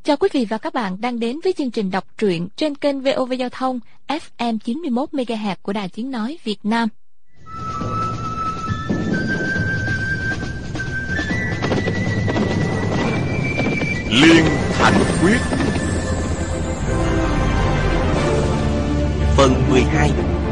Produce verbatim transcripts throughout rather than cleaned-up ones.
Chào quý vị và các bạn đang đến với chương trình đọc truyện trên kênh vê o vê Giao thông ép em chín mươi mốt mê ga héc của Đài Tiếng nói Việt Nam. Liên Thành Quyết phần mười hai.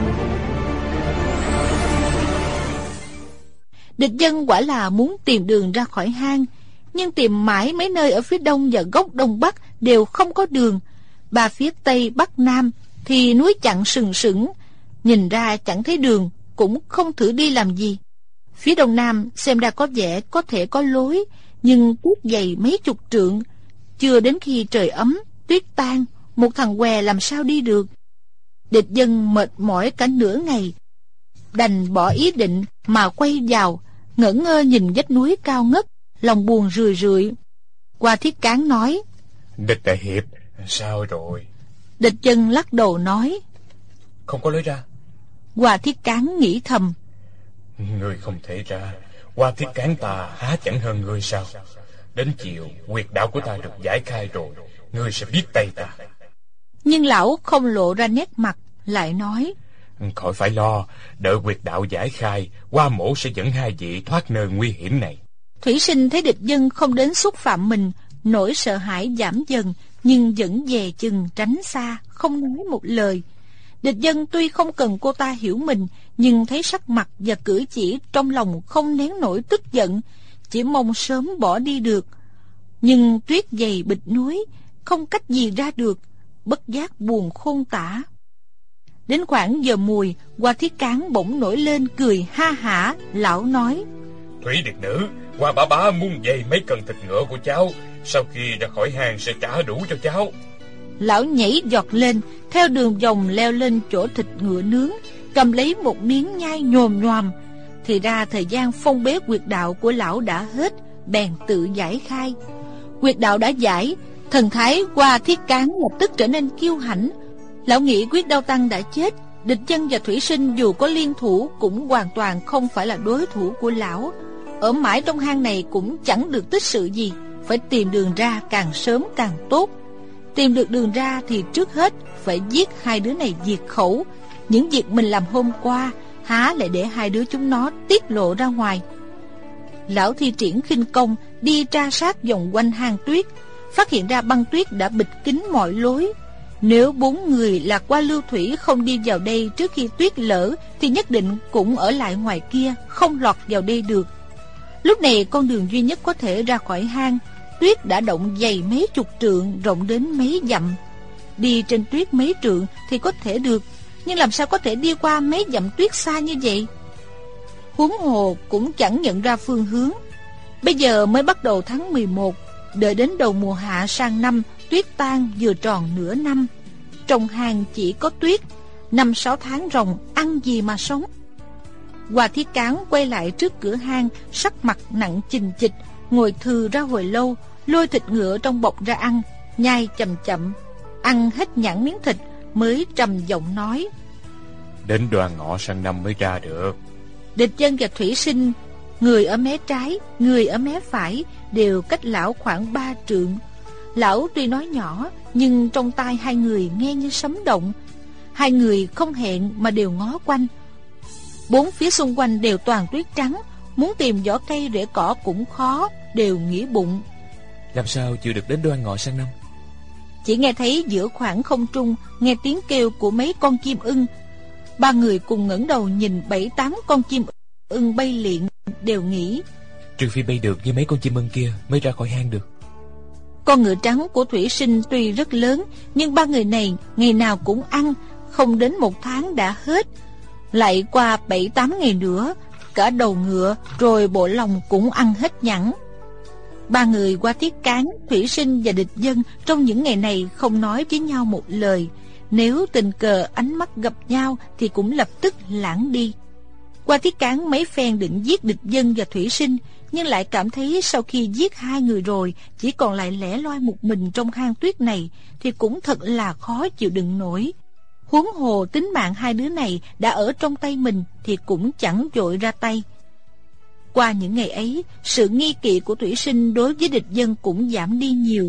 Địch dân quả là muốn tìm đường ra khỏi hang, nhưng tìm mãi mấy nơi ở phía đông và góc đông bắc đều không có đường. Ba phía tây bắc nam thì núi chặn sừng sững, nhìn ra chẳng thấy đường, cũng không thử đi làm gì. Phía đông nam xem ra có vẻ có thể có lối, nhưng tuyết dày mấy chục trượng. Chưa đến khi trời ấm, tuyết tan, một thằng què làm sao đi được. Địch dân mệt mỏi cả nửa ngày, đành bỏ ý định mà quay vào, ngẩn ngơ nhìn vách núi cao ngất, lòng buồn rười rượi. Qua Thiết Cán nói: Địch đại hiệp, sao rồi? Địch dân lắc đầu nói: Không có lối ra. Qua Thiết Cán nghĩ thầm: Ngươi không thể ra, Qua Thiết Cán ta há chẳng hơn ngươi sao? Đến chiều huyệt đạo của ta được giải khai rồi, ngươi sẽ biết tay ta. Nhưng lão không lộ ra nét mặt, lại nói: Khỏi phải lo, đợi huyệt đạo giải khai, Qua mổ sẽ dẫn hai vị thoát nơi nguy hiểm này. Thủy Sinh thấy địch dân không đến xúc phạm mình, nỗi sợ hãi giảm dần, nhưng vẫn dè chừng tránh xa, không nói một lời. Địch dân tuy không cần cô ta hiểu mình, nhưng thấy sắc mặt và cử chỉ trong lòng không nén nổi tức giận, chỉ mong sớm bỏ đi được. Nhưng tuyết dày bịt núi, không cách gì ra được, bất giác buồn khôn tả. Đến khoảng giờ mùi, Qua Thiết Cán bỗng nổi lên cười ha hả. Lão nói: Thủy Điệt nữ, Qua bá bá muốn dày mấy cần thịt ngựa của cháu, sau khi ra khỏi hang sẽ trả đủ cho cháu. Lão nhảy giọt lên, theo đường vòng leo lên chỗ thịt ngựa nướng, cầm lấy một miếng nhai nhồm nhoàm. Thì ra thời gian phong bế huyệt đạo của lão đã hết, bèn tự giải khai. Huyệt đạo đã giải, thần thái Qua Thiết Cán lập tức trở nên kiêu hãnh. Lão nghĩ Quyết Đao Tăng đã chết, địch dân và Thủy Sinh dù có liên thủ cũng hoàn toàn không phải là đối thủ của lão. Ở mãi trong hang này cũng chẳng được tích sự gì, phải tìm đường ra càng sớm càng tốt. Tìm được đường ra thì trước hết phải giết hai đứa này diệt khẩu. Những việc mình làm hôm qua há lại để hai đứa chúng nó tiết lộ ra ngoài. Lão thi triển khinh công, đi tra sát vòng quanh hang tuyết, phát hiện ra băng tuyết đã bịt kín mọi lối. Nếu bốn người là qua lưu thủy không đi vào đây trước khi tuyết lở, thì nhất định cũng ở lại ngoài kia, không lọt vào đây được. Lúc này con đường duy nhất có thể ra khỏi hang, tuyết đã động dày mấy chục trượng, rộng đến mấy dặm. Đi trên tuyết mấy trượng thì có thể được, nhưng làm sao có thể đi qua mấy dặm tuyết xa như vậy? Huống hồ cũng chẳng nhận ra phương hướng. Bây giờ mới bắt đầu tháng mười một, đợi đến đầu mùa hạ sang năm, tuyết tan vừa tròn nửa năm. Trong hang chỉ có tuyết, năm sáu tháng ròng ăn gì mà sống. Qua Thiết Cán quay lại trước cửa hang, sắc mặt nặng chình chịch, ngồi thừ ra hồi lâu, lôi thịt ngựa trong bọc ra ăn, nhai chậm chậm, ăn hết nhãn miếng thịt mới trầm giọng nói: Đến Đoan Ngọ sang năm mới ra được. Địch dân và Thủy Sinh, người ở mé trái, người ở mé phải, đều cách lão khoảng ba trượng. Lão tuy nói nhỏ, nhưng trong tai hai người nghe như sấm động. Hai người không hẹn mà đều ngó quanh. Bốn phía xung quanh đều toàn tuyết trắng, muốn tìm vỏ cây rễ cỏ cũng khó, đều nghĩ bụng: Làm sao chịu được đến Đoan Ngọ sang năm? Chỉ nghe thấy giữa khoảng không trung nghe tiếng kêu của mấy con chim ưng. Ba người cùng ngẩng đầu nhìn bảy tám con chim ưng bay liệng, đều nghĩ: Trừ phi bay được như mấy con chim ưng kia mới ra khỏi hang được. Con ngựa trắng của Thủy Sinh tuy rất lớn, nhưng ba người này ngày nào cũng ăn, không đến một tháng đã hết. Lại qua bảy tám ngày nữa, cả đầu ngựa rồi bộ lòng cũng ăn hết nhẵn. Ba người Qua Thiết Cán, Thủy Sinh và địch dân trong những ngày này không nói với nhau một lời. Nếu tình cờ ánh mắt gặp nhau thì cũng lập tức lãng đi. Qua Thiết Cán mấy phen định giết địch dân và Thủy Sinh, nhưng lại cảm thấy sau khi giết hai người rồi, chỉ còn lại lẻ loi một mình trong hang tuyết này thì cũng thật là khó chịu đựng nổi. Huống hồ tính mạng hai đứa này đã ở trong tay mình thì cũng chẳng vội ra tay. Qua những ngày ấy, sự nghi kỵ của Thủy Sinh đối với địch dân cũng giảm đi nhiều.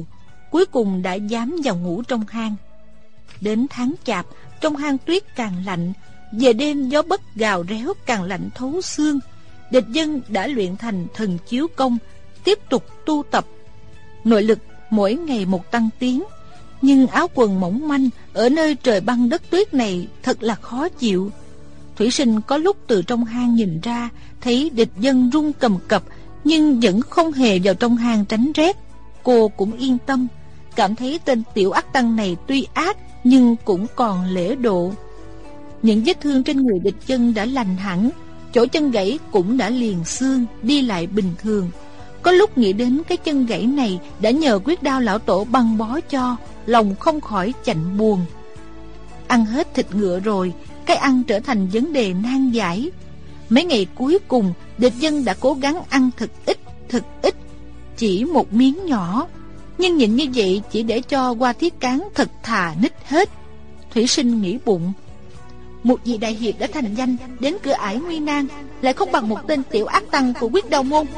cuối cùng đã dám vào ngủ trong hang. Đến tháng chạp, trong hang tuyết càng lạnh, về đêm gió bấc gào réo càng lạnh thấu xương. Địch dân đã luyện thành thần chiếu công, tiếp tục tu tập. Nội lực mỗi ngày một tăng tiến, nhưng áo quần mỏng manh ở nơi trời băng đất tuyết này thật là khó chịu. Thủy Sinh có lúc từ trong hang nhìn ra, thấy địch dân run cầm cập, nhưng vẫn không hề vào trong hang tránh rét. Cô cũng yên tâm, cảm thấy tên tiểu ác tăng này tuy ác nhưng cũng còn lễ độ. Những vết thương trên người địch dân đã lành hẳn, chỗ chân gãy cũng đã liền xương, đi lại bình thường. Có lúc nghĩ đến cái chân gãy này đã nhờ Quyết Đao lão tổ băng bó cho, lòng không khỏi chạnh buồn. Ăn hết thịt ngựa rồi, cái ăn trở thành vấn đề nan giải. Mấy ngày cuối cùng, địch dân đã cố gắng ăn thật ít, thật ít, chỉ một miếng nhỏ. Nhưng nhìn như vậy chỉ để cho Hoa Thiết Cán thật thà nít hết. Thủy Sinh nghĩ bụng, một vị đại hiệp đã thành danh, đến cửa ải nguy nan, lại không bằng một tên tiểu ác tăng của Quyết Đao môn.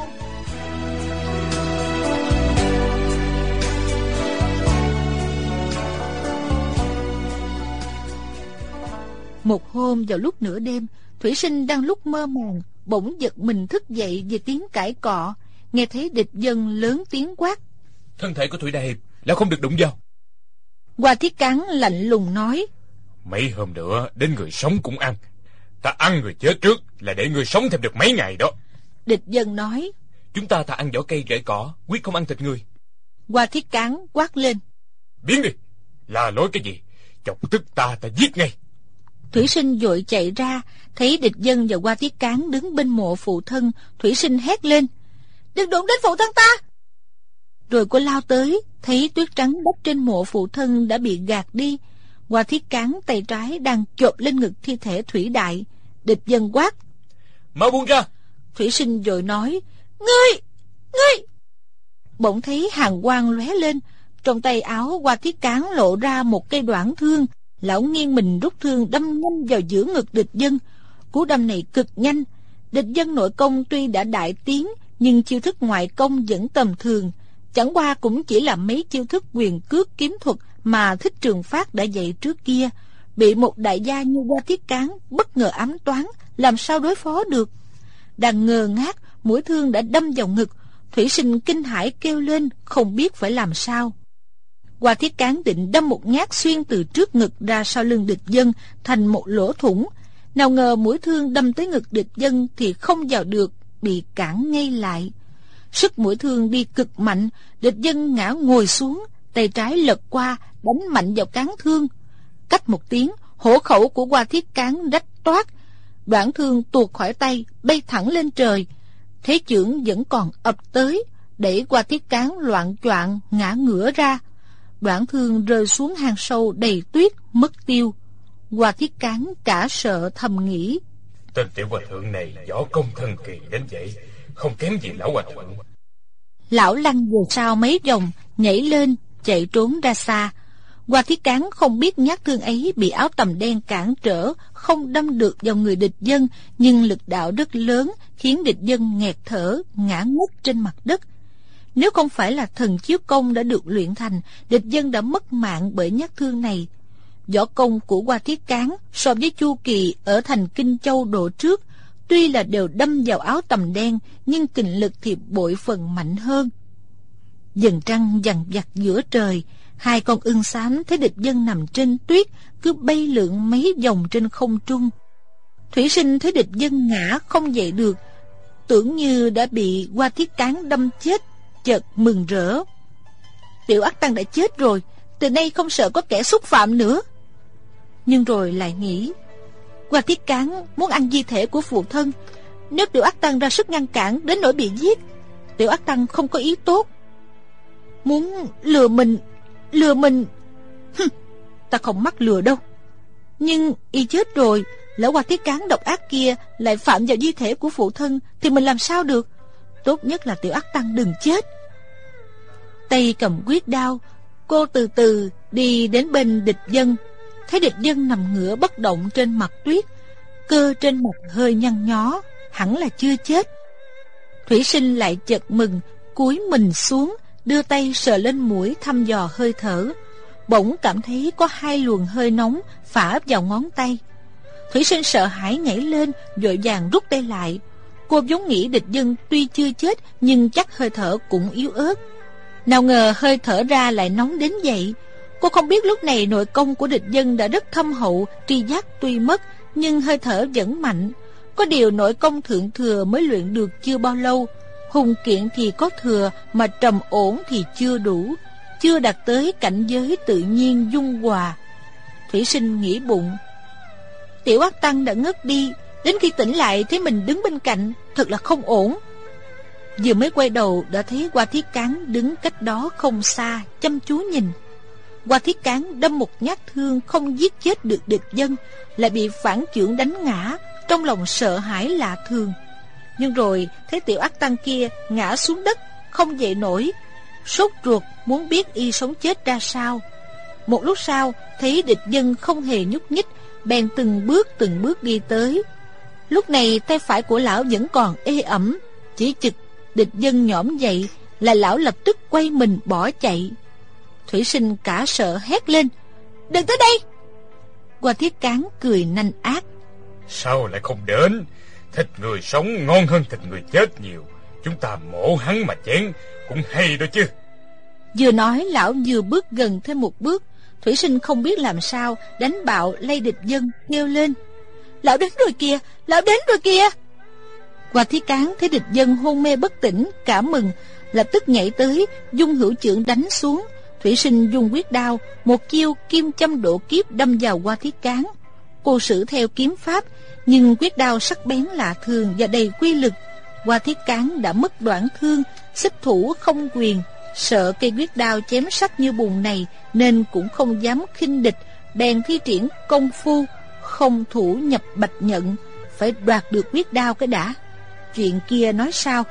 Một hôm vào lúc nửa đêm, Thủy Sinh đang lúc mơ màng, bỗng giật mình thức dậy vì tiếng cãi cọ, nghe thấy địch dân lớn tiếng quát: Thân thể của Thủy đại hiệp là không được đụng vào. Hoa Thiết Cán lạnh lùng nói: Mấy hôm nữa đến người sống cũng ăn. Ta ăn người chết trước là để người sống thêm được mấy ngày đó. Địch dân nói: Chúng ta thà ăn vỏ cây rễ cỏ, quyết không ăn thịt người. Hoa Thiết Cán quát lên: Biến đi, la lối cái gì, chọc tức ta ta giết ngay. Thủy Sinh vội chạy ra, thấy địch dân và Hoa Thiết Cán đứng bên mộ phụ thân. Thủy Sinh hét lên: Đừng đụng đến phụ thân ta! Rồi cô lao tới, thấy tuyết trắng bốc trên mộ phụ thân đã bị gạt đi. Hoa Thiết Cán tay trái đang chộp lên ngực thi thể Thủy Đại. Địch dân quát: Mau buông ra! Thủy Sinh vội nói: Ngươi! Ngươi! Bỗng thấy hàn quang lóe lên, trong tay áo Hoa Thiết Cán lộ ra một cây đoạn thương. Lão nghiêng mình rút thương đâm nhanh vào giữa ngực địch dân. Cú đâm này cực nhanh. Địch dân nội công tuy đã đại tiến, nhưng chiêu thức ngoại công vẫn tầm thường. Chẳng qua cũng chỉ là mấy chiêu thức quyền cước kiếm thuật mà Thích Trường Phát đã dạy trước kia. Bị một đại gia như Hoa Thiết Cán bất ngờ ám toán, làm sao đối phó được. Đang ngơ ngác, mũi thương đã đâm vào ngực. Thủy Sinh kinh hãi kêu lên, không biết phải làm sao. Hoa Thiết Cán định đâm một nhát xuyên từ trước ngực ra sau lưng địch dân thành một lỗ thủng. Nào ngờ mũi thương đâm tới ngực địch dân thì không vào được, bị cản ngay lại. Sức mũi thương đi cực mạnh, địch dân ngã ngồi xuống, tay trái lật qua đánh mạnh vào cán thương. Cách một tiếng, hổ khẩu của Hoa Thiết Cán rách toát, đoạn thương tuột khỏi tay bay thẳng lên trời. Thế chưởng vẫn còn ập tới, đẩy Hoa Thiết Cán loạng choạng ngã ngửa ra. Đoạn thương rơi xuống hang sâu đầy tuyết, mất tiêu. Hoa Thiết Cán cả sợ thầm nghĩ: Tên tiểu hòa thượng này võ công thần kỳ đến vậy, không kém gì lão hòa thượng. Lão lăn về sau mấy vòng, nhảy lên chạy trốn ra xa. Hoa Thiết Cán không biết nhát thương ấy bị áo tầm đen cản trở, không đâm được vào người địch dân, nhưng lực đạo rất lớn, khiến địch dân nghẹt thở, ngã ngất trên mặt đất. Nếu không phải là thần chiếu công đã được luyện thành, địch dân đã mất mạng bởi nhát thương này. Võ công của Hoa Thiết Cán so với Chu Kỳ ở thành Kinh Châu độ trước, tuy là đều đâm vào áo tầm đen, nhưng kình lực thì bội phần mạnh hơn. Dần trăng dằn vặt giữa trời, hai con ưng xám thấy địch dân nằm trên tuyết, cứ bay lượn mấy vòng trên không trung. Thủy Sinh thấy địch dân ngã không dậy được, tưởng như đã bị Hoa Thiết Cán đâm chết, chợt mừng rỡ. Tiểu ác tăng đã chết rồi, từ nay không sợ có kẻ xúc phạm nữa. Nhưng rồi lại nghĩ, Hoa Thiết Cán muốn ăn di thể của phụ thân, nếu tiểu ác tăng ra sức ngăn cản đến nỗi bị giết, tiểu ác tăng không có ý tốt, muốn lừa mình, lừa mình. Hừm, ta không mắc lừa đâu. Nhưng y chết rồi, lỡ Hoa Thiết Cán độc ác kia lại phạm vào di thể của phụ thân, thì mình làm sao được? Tốt nhất là tiểu ác tăng đừng chết. Tay cầm quyết đao, cô từ từ đi đến bên địch dân. Thấy địch dân nằm ngửa bất động trên mặt tuyết, cơ trên mặt hơi nhăn nhó, hẳn là chưa chết. Thủy Sinh lại chợt mừng, cúi mình xuống, đưa tay sờ lên mũi thăm dò hơi thở. Bỗng cảm thấy có hai luồng hơi nóng phả vào ngón tay. Thủy Sinh sợ hãi nhảy lên, vội vàng rút tay lại. Cô vốn nghĩ địch dân tuy chưa chết nhưng chắc hơi thở cũng yếu ớt. Nào ngờ hơi thở ra lại nóng đến vậy. Cô không biết lúc này nội công của địch dân đã rất thâm hậu, tri giác tuy mất nhưng hơi thở vẫn mạnh. Có điều nội công thượng thừa mới luyện được chưa bao lâu, hùng kiện thì có thừa mà trầm ổn thì chưa đủ, chưa đạt tới cảnh giới tự nhiên dung hòa. Thủy Sinh nghĩ bụng, Tiểu Ác Tăng đã ngất đi, đến khi tỉnh lại thấy mình đứng bên cạnh, thật là không ổn. Vừa mới quay đầu đã thấy Hoa Thiết Cán đứng cách đó không xa, chăm chú nhìn. Hoa Thiết Cán đâm một nhát thương không giết chết được địch dân, lại bị phản chưởng đánh ngã, trong lòng sợ hãi lạ thường. Nhưng rồi thấy Tiểu Ác Tăng kia ngã xuống đất, không dậy nổi, sốt ruột muốn biết y sống chết ra sao. Một lúc sau thấy địch dân không hề nhúc nhích, bèn từng bước từng bước đi tới. Lúc này tay phải của lão vẫn còn ê ẩm, chỉ chực địch dân nhõm dậy là lão lập tức quay mình bỏ chạy. Thủy Sinh cả sợ hét lên, đừng tới đây. Hoa Thiết Cán cười nanh ác, sao lại không đến? Thịt người sống ngon hơn thịt người chết nhiều, chúng ta mổ hắn mà chén cũng hay đó chứ. Vừa nói lão vừa bước gần thêm một bước. Thủy Sinh không biết làm sao đánh bạo lay địch dân, kêu lên, lão đến rồi kìa, lão đến rồi kìa. Hoa Thiết Cán thấy địch dân hôn mê bất tỉnh, cảm mừng, lập tức nhảy tới, dung hữu chưởng đánh xuống. Thủy Sinh dùng quyết đao, một chiêu kim châm độ kiếp đâm vào Hoa Thiết Cán. Cô sử theo kiếm pháp, nhưng quyết đao sắc bén lạ thường và đầy quy lực. Hoa Thiết Cán đã mất đoạn thương, xích thủ không quyền, sợ cây quyết đao chém sắc như bùn này nên cũng không dám khinh địch, bèn thi triển công phu không thủ nhập bạch nhận, phải đoạt được quyết đao cái đã. Chuyện kia nói sao?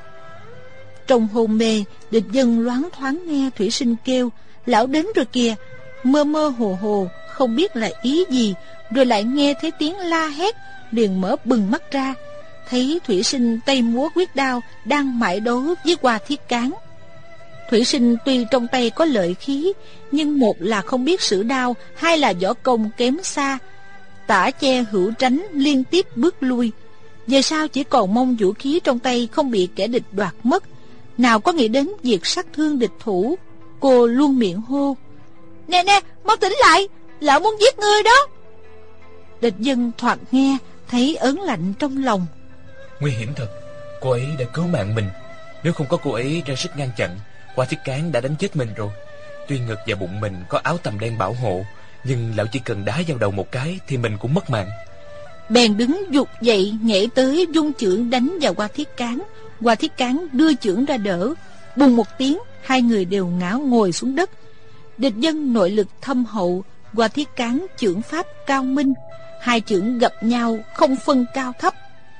Trong hôn mê, địch dân loáng thoáng nghe Thủy Sinh kêu, lão đến rồi kìa, mơ mơ hồ hồ không biết là ý gì, rồi lại nghe thấy tiếng la hét, liền mở bừng mắt ra, thấy Thủy Sinh tay múa quyết đao đang mãi đấu với Hoa Thiết Cán. Thủy Sinh tuy trong tay có lợi khí, nhưng một là không biết sử đao, hai là võ công kém xa, tả che hữu tránh, liên tiếp bước lui. Về sau chỉ còn mong vũ khí trong tay không bị kẻ địch đoạt mất, nào có nghĩ đến việc sát thương địch thủ. Cô luôn miệng hô, nè nè, mau tỉnh lại, lão muốn giết ngươi đó. Địch dân thoạt nghe thấy ớn lạnh trong lòng. Nguy hiểm thật, cô ấy đã cứu mạng mình. Nếu không có cô ấy ra sức ngăn chặn, Hoa Thiết Cán đã đánh chết mình rồi. Tuy ngực và bụng mình có áo tằm đen bảo hộ, nhưng lão chỉ cần đá vào đầu một cái thì mình cũng mất mạng. Bèn đứng dục dậy, nhảy tới dung chưởng đánh vào Hoa Thiết Cán. Hoa Thiết Cán đưa chưởng ra đỡ, bùng một tiếng, hai người đều ngã ngồi xuống đất. Địch dân nội lực thâm hậu, Hoa Thiết Cán chưởng pháp cao minh, hai chưởng gặp nhau không phân cao thấp.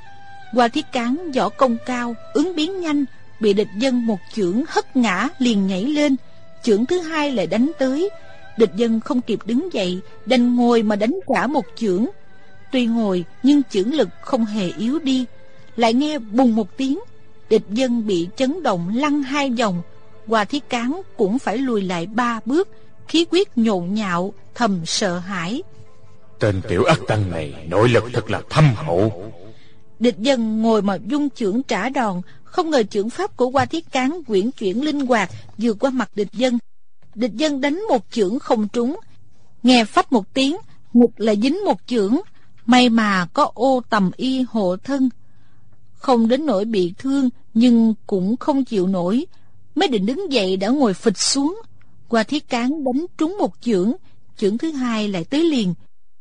Hoa Thiết Cán võ công cao, ứng biến nhanh, bị địch dân một chưởng hất ngã liền nhảy lên, chưởng thứ hai lại đánh tới. Địch dân không kịp đứng dậy, đành ngồi mà đánh trả một chưởng. Tuy ngồi nhưng chưởng lực không hề yếu đi. Lại nghe bùng một tiếng, địch dân bị chấn động lăn hai vòng. Hoa Thiết Cán cũng phải lùi lại ba bước, khí huyết nhộn nhạo, thầm sợ hãi. Tên Tiểu Ác Tăng này nội lực thật là thâm hậu. Địch dân ngồi mà dung chưởng trả đòn, không ngờ chưởng pháp của Hoa Thiết Cán quyển chuyển linh hoạt vượt qua mặt địch dân. Địch dân đánh một chưởng không trúng, nghe phách một tiếng, ngực lại dính một chưởng. May mà có ô tầm y hộ thân, không đến nỗi bị thương, nhưng cũng không chịu nổi. Mới định đứng dậy đã ngồi phịch xuống. Hoa Thiết Cán đánh trúng một chưởng, chưởng thứ hai lại tới liền.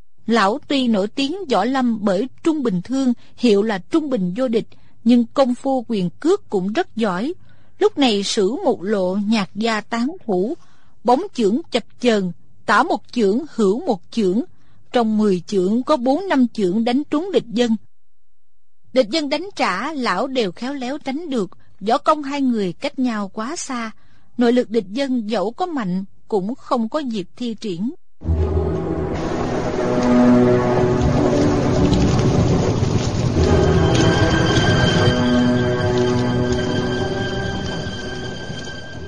Lão tuy nổi tiếng võ lâm bởi trung bình thương, hiệu là trung bình vô địch, nhưng công phu quyền cước cũng rất giỏi. Lúc này sử một lộ nhạc gia tán thủ, bóng chưởng chập chờn, tả một chưởng hữu một chưởng, trong mười chưởng có bốn năm chưởng đánh trúng địch dân. Địch dân đánh trả, lão đều khéo léo tránh được. Võ công hai người cách nhau quá xa, nội lực địch dân dẫu có mạnh cũng không có dịp thi triển.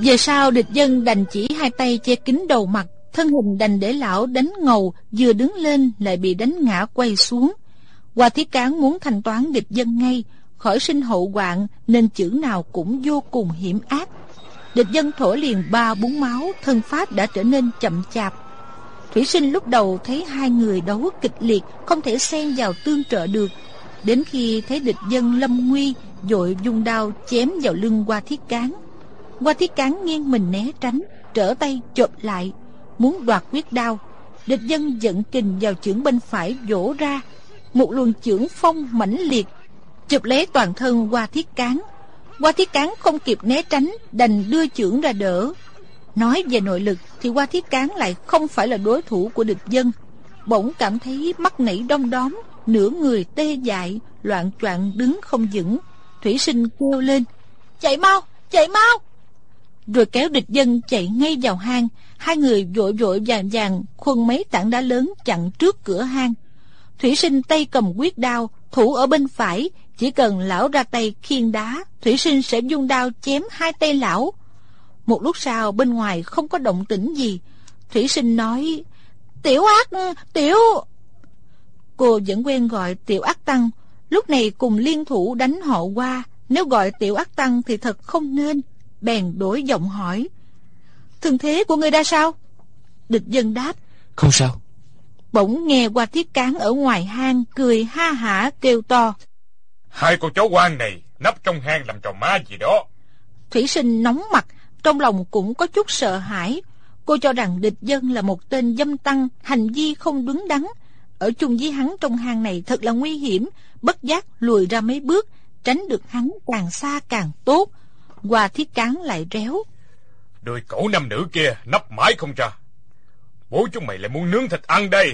Về sau địch dân đành chỉ hai tay che kín đầu mặt, thân hình đành để lão đánh ngầu, vừa đứng lên lại bị đánh ngã quay xuống. Hoa Thiết Cán muốn thanh toán địch dân ngay, khỏi sinh hậu hoạn, nên chữ nào cũng vô cùng hiểm ác. Địch dân thổ liền ba bốn máu, thân pháp đã trở nên chậm chạp. Thủy Sinh lúc đầu thấy hai người đấu kịch liệt, không thể xen vào tương trợ được. Đến khi thấy địch dân lâm nguy, vội dung đao chém vào lưng Hoa Thiết Cán. Hoa Thiết Cán nghiêng mình né tránh, trở tay chộp lại, muốn đoạt quyết đao. Địch dân giận kình vào chưởng bên phải vỗ ra, một luồng chưởng phong mãnh liệt chụp lấy toàn thân Hoa Thiết Cán. Hoa Thiết Cán không kịp né tránh, đành đưa chưởng ra đỡ. Nói về nội lực thì Hoa Thiết Cán lại không phải là đối thủ của địch dân. Bỗng cảm thấy mắt nảy đom đóm, nửa người tê dại, loạng choạng đứng không vững. Thủy Sinh kêu lên: chạy mau, chạy mau! Rồi kéo địch dân chạy ngay vào hang. Hai người vội vội vàng vàng khuân mấy tảng đá lớn chặn trước cửa hang. Thủy Sinh tay cầm quyết đao, thủ ở bên phải, chỉ cần lão ra tay khiêng đá, Thủy Sinh sẽ vung đao chém hai tay lão. Một lúc sau bên ngoài không có động tĩnh gì. Thủy Sinh nói: Tiểu Ác, Tiểu... Cô vẫn quen gọi Tiểu Ác Tăng, lúc này cùng liên thủ đánh họ Hoa. Nếu gọi Tiểu Ác Tăng thì thật không nên. Bèn đổi giọng hỏi: thương thế của ngươi ra sao? Địch dân đáp: không sao. Bỗng nghe Hoa Thiết Cán ở ngoài hang cười ha hả kêu to: hai con chó hoang này nấp trong hang làm trò ma gì đó. Thủy Sinh nóng mặt, trong lòng cũng có chút sợ hãi. Cô cho rằng địch dân là một tên dâm tăng, hành vi không đúng đắn. Ở chung với hắn trong hang này thật là nguy hiểm, bất giác lùi ra mấy bước, tránh được hắn càng xa càng tốt. Hoa Thiết Cán lại réo: đôi cẩu nam nữ kia nấp mãi không ra, bố chúng mày lại muốn nướng thịt ăn đây.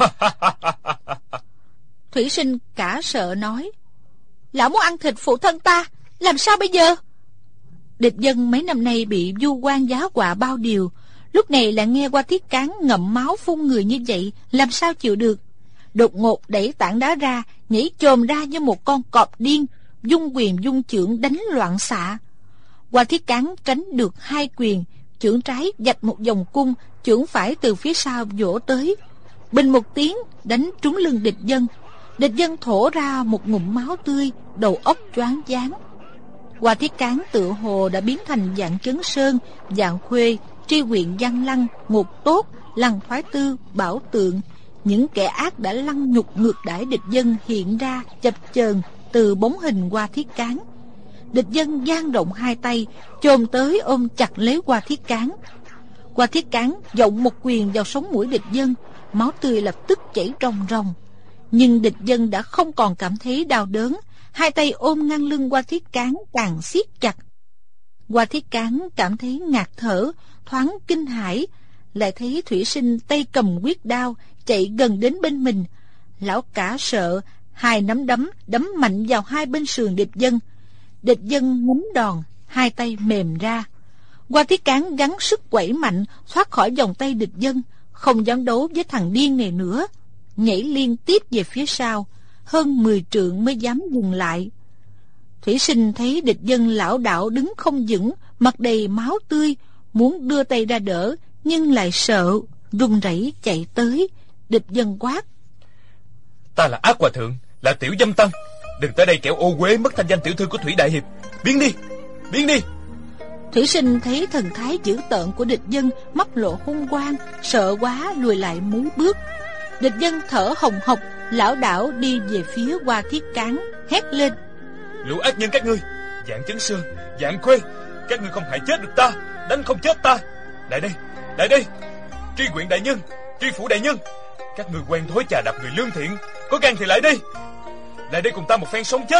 Thủy Sinh cả sợ nói: lão muốn ăn thịt phụ thân ta, làm sao bây giờ? Địch dân mấy năm nay bị vu oan giá họa bao điều, lúc này lại nghe Hoa Thiết Cán ngậm máu phun người như vậy, làm sao chịu được. Đột ngột đẩy tảng đá ra, nhảy chồm ra như một con cọp điên, dung quyền dung chưởng đánh loạn xạ. Hoa Thiết Cán tránh được hai quyền, chưởng trái vạch một vòng cung, chưởng phải từ phía sau vỗ tới, bình một tiếng đánh trúng lưng địch dân. Địch dân thổ ra một ngụm máu tươi, đầu óc choáng váng. Hoa Thiết Cán tựa hồ đã biến thành Dạng Chấn Sơn, Dạng Khuê, Tri Huyện Văn Lăng, Ngục Tốt, Lăng Thoái Tư, Bảo Tượng. Những kẻ ác đã lăng nhục ngược đãi địch dân hiện ra chập chờn từ bóng hình Hoa Thiết Cán. Địch dân dang rộng hai tay, chồm tới ôm chặt lấy Hoa Thiết Cán. Hoa Thiết Cán vọng một quyền vào sống mũi địch dân, máu tươi lập tức chảy ròng ròng. Nhưng địch dân đã không còn cảm thấy đau đớn, hai tay ôm ngang lưng Hoa Thiết Cán càng siết chặt. Hoa Thiết Cán cảm thấy ngạt thở, thoáng kinh hãi, lại thấy Thủy Sinh tay cầm quyết đao chạy gần đến bên mình. Lão cả sợ, hai nắm đấm đấm mạnh vào hai bên sườn địch dân. Địch dân ngấm đòn, hai tay mềm ra. Hoa Thiết Cán gắng sức quẩy mạnh thoát khỏi vòng tay địch dân, không dám đấu với thằng điên này nữa, nhảy liên tiếp về phía sau, hơn mười trượng mới dám dừng lại. Thủy Sinh thấy địch dân lảo đảo đứng không vững, mặt đầy máu tươi, muốn đưa tay ra đỡ, nhưng lại sợ, run rẩy chạy tới. Địch dân quát: ta là Ác Hòa Thượng, là Tiểu Dâm Tăng, đừng tới đây kẻo ô uế mất thanh danh tiểu thư của Thủy Đại Hiệp. Biến đi, biến đi. Thủy Sinh thấy thần thái dữ tợn của địch dân, mắt lộ hung quang, sợ quá lùi lại mấy bước. Địch dân thở hồng hộc, lảo đảo đi về phía Hoa Thiết Cán, hét lên: lũ ác nhân các ngươi, Dạng Chấn Sơn, Dạng Khuê, các ngươi không hại chết được ta, đánh không chết ta. Lại đây, lại đây, Tri Huyện đại nhân, Tri Phủ đại nhân, các ngươi quen thói chà đạp người lương thiện, có gan thì lại đây, lại đây cùng ta một phen sống chết.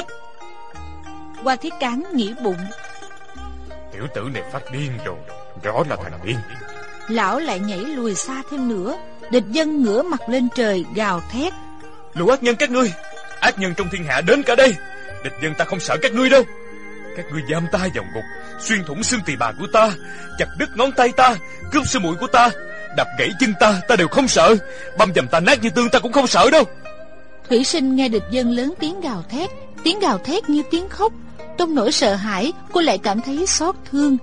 Hoa Thiết Cán nghĩ bụng: tiểu tử này phát điên rồi, rõ là thằng điên. Lão lại nhảy lùi xa thêm nữa. Địch dân ngửa mặt lên trời gào thét: lũ ác nhân các ngươi, ác nhân trong thiên hạ đến cả đây, địch dân ta không sợ các ngươi đâu. Các ngươi giam ta vào ngục, xuyên thủng xương tỳ bà của ta, chặt đứt ngón tay ta, cướp sư muội của ta, đập gãy chân ta, ta đều không sợ. Băm dầm ta nát như tương ta cũng không sợ đâu. Thủy Sinh nghe địch dân lớn tiếng gào thét, tiếng gào thét như tiếng khóc. Trong nỗi sợ hãi, cô lại cảm thấy xót thương.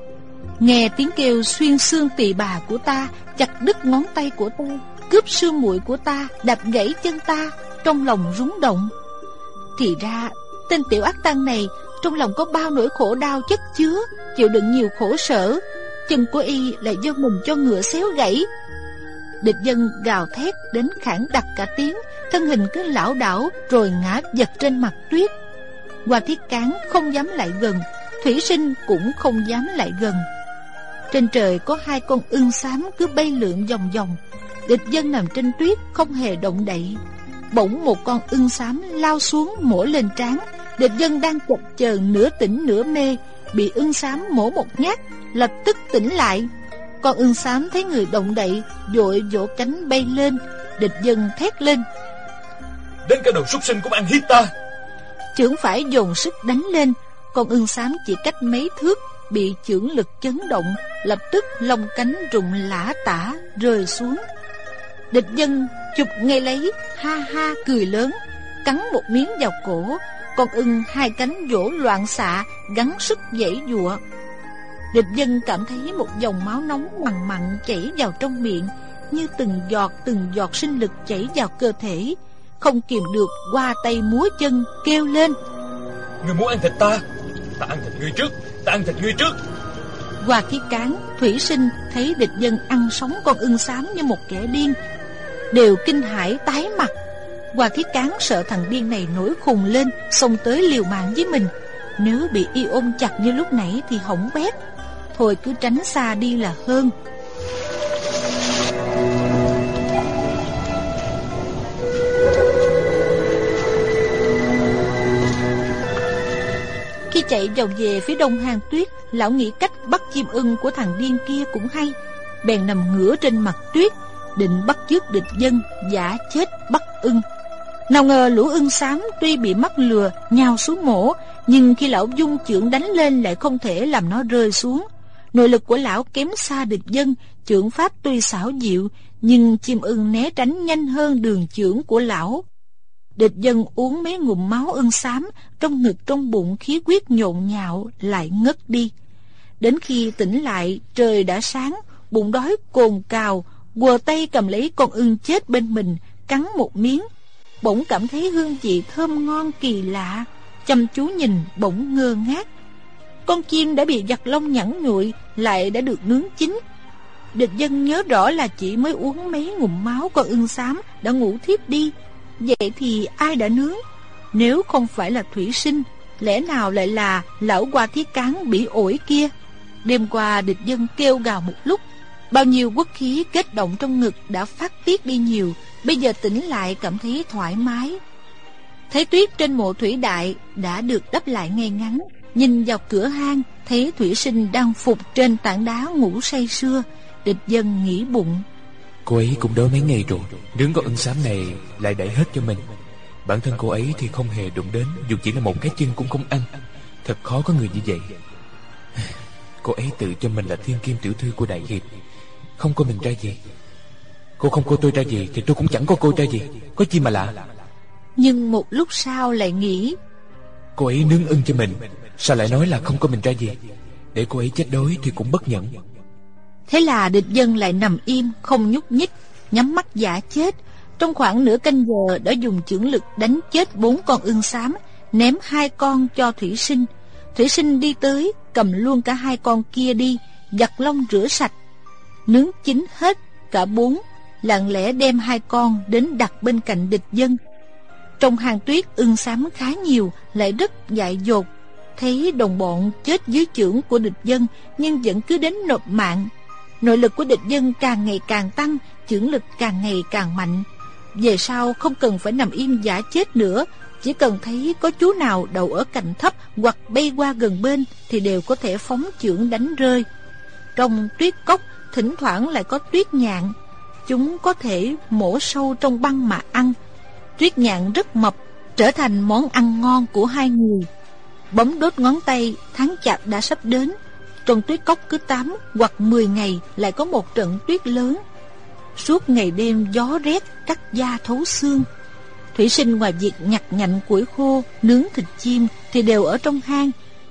Nghe tiếng kêu xuyên xương tỳ bà của ta, chặt đứt ngón tay của ta, cướp sương muội của ta, đạp gãy chân ta, trong lòng rúng động. Thì ra tên tiểu ác tăng này trong lòng có bao nỗi khổ đau chất chứa, chịu đựng nhiều khổ sở. Chân của y lại do mùng cho ngựa xéo gãy. Địch dân gào thét đến khản đặc cả tiếng, thân hình cứ lảo đảo rồi ngã giật trên mặt tuyết. Hoa Thiết Cán không dám lại gần, Thủy Sinh cũng không dám lại gần. Trên trời có hai con ưng xám cứ bay lượn vòng vòng. Địch dân nằm trên tuyết không hề động đậy. Bỗng một con ưng xám lao xuống mổ lên trán. Địch dân đang chập chờn nửa tỉnh nửa mê, bị ưng xám mổ một nhát, lập tức tỉnh lại. Con ưng xám thấy người động đậy, vội vỗ cánh bay lên. Địch dân thét lên: Đến cả đồ súc sinh cũng ăn hiếp ta! Chưởng phải dồn sức đánh lên. Con ưng xám chỉ cách mấy thước, bị chưởng lực chấn động, lập tức lông cánh rụng lả tả rơi xuống. Địch dân chụp ngay lấy, ha ha cười lớn, cắn một miếng vào cổ. Con ưng hai cánh vỗ loạn xạ, gắng sức giãy giụa. Địch dân cảm thấy một dòng máu nóng mằn mặn chảy vào trong miệng, như từng giọt từng giọt sinh lực chảy vào cơ thể. Không kìm được, qua tay múa chân kêu lên: Ngươi muốn ăn thịt ta? Ta ăn thịt ngươi trước, ta ăn thịt ngươi trước. Hoa Thiết Cán, Thủy Sinh thấy địch dân ăn sống con ưng xám như một kẻ điên, đều kinh hãi tái mặt. Hoa Thiết Cán sợ thằng điên này nổi khùng lên, xông tới liều mạng với mình. Nếu bị y ôm chặt như lúc nãy thì hỏng bét. Thôi cứ tránh xa đi là hơn. Khi chạy vòng về phía đông hang tuyết, lão nghĩ cách bắt chim ưng của thằng điên kia cũng hay. Bèn nằm ngửa trên mặt tuyết, định bắt chước địch dân giả chết bắt ưng. Nào ngờ lũ ưng xám tuy bị mắc lừa nhào xuống mổ, nhưng khi lão dung chưởng đánh lên lại không thể làm nó rơi xuống. Nội lực của lão kém xa địch dân, chưởng pháp tuy xảo diệu, nhưng chim ưng né tránh nhanh hơn đường chưởng của lão. Địch dân uống mấy ngụm máu ưng xám, trong ngực trong bụng khí huyết nhộn nhạo, lại ngất đi. Đến khi tỉnh lại, trời đã sáng, bụng đói cồn cào, quờ tay cầm lấy con ưng chết bên mình, cắn một miếng. Bỗng cảm thấy hương vị thơm ngon kỳ lạ, chăm chú nhìn bỗng ngơ ngác. Con chim đã bị giật lông nhẵn nhụi, lại đã được nướng chín. Địch dân nhớ rõ là chỉ mới uống mấy ngụm máu con ưng xám đã ngủ thiếp đi. Vậy thì ai đã nướng? Nếu không phải là Thủy Sinh, lẽ nào lại là lão Hoa Thiết Cán bị ổi kia? Đêm qua địch dân kêu gào một lúc, bao nhiêu quốc khí kết động trong ngực đã phát tiết đi nhiều. Bây giờ tỉnh lại cảm thấy thoải mái. Thấy tuyết trên mộ thủy đại đã được đắp lại ngay ngắn. Nhìn vào cửa hang, thấy Thủy Sinh đang phục trên tảng đá ngủ say sưa. Địch dân nghĩ bụng: Cô ấy cũng đói mấy ngày rồi, nướng con ưng xám này lại đẩy hết cho mình. Bản thân cô ấy thì không hề đụng đến, dù chỉ là một cái chân cũng không ăn. Thật khó có người như vậy. Cô ấy tự cho mình là thiên kim tiểu thư của đại hiệp, không coi mình ra gì. Cô không coi tôi ra gì thì tôi cũng chẳng có cô ra gì, có chi mà lạ. Nhưng một lúc sau lại nghĩ: Cô ấy nướng ưng cho mình, sao lại nói là không coi mình ra gì? Để cô ấy chết đói thì cũng bất nhẫn. Thế là địch dân lại nằm im không nhúc nhích, nhắm mắt giả chết. Trong khoảng nửa canh giờ đã dùng chưởng lực đánh chết bốn con ưng xám, ném hai con cho Thủy Sinh. Thủy Sinh đi tới cầm luôn cả hai con kia đi, giặt lông rửa sạch, nướng chín hết cả bốn, lặng lẽ đem hai con đến đặt bên cạnh địch dân. Trong hang tuyết ưng xám khá nhiều, lại rất dại dột. Thấy đồng bọn chết dưới chưởng của địch dân, nhưng vẫn cứ đến nộp mạng. Nội lực của địch dân càng ngày càng tăng, chưởng lực càng ngày càng mạnh. Về sau không cần phải nằm im giả chết nữa, chỉ cần thấy có chú nào đậu ở cạnh thấp hoặc bay qua gần bên thì đều có thể phóng chưởng đánh rơi. Trong tuyết cốc thỉnh thoảng lại có tuyết nhạn, chúng có thể mổ sâu trong băng mà ăn. Tuyết nhạn rất mập, trở thành món ăn ngon của hai người. Bấm đốt ngón tay, tháng chạp đã sắp đến. Trong tuyết cốc cứ tám hoặc mười ngày lại có một trận tuyết lớn. Suốt ngày đêm gió rét cắt da thấu xương. Thủy Sinh ngoài việc nhặt nhạnh củi khô, nướng thịt chim thì đều ở trong hang.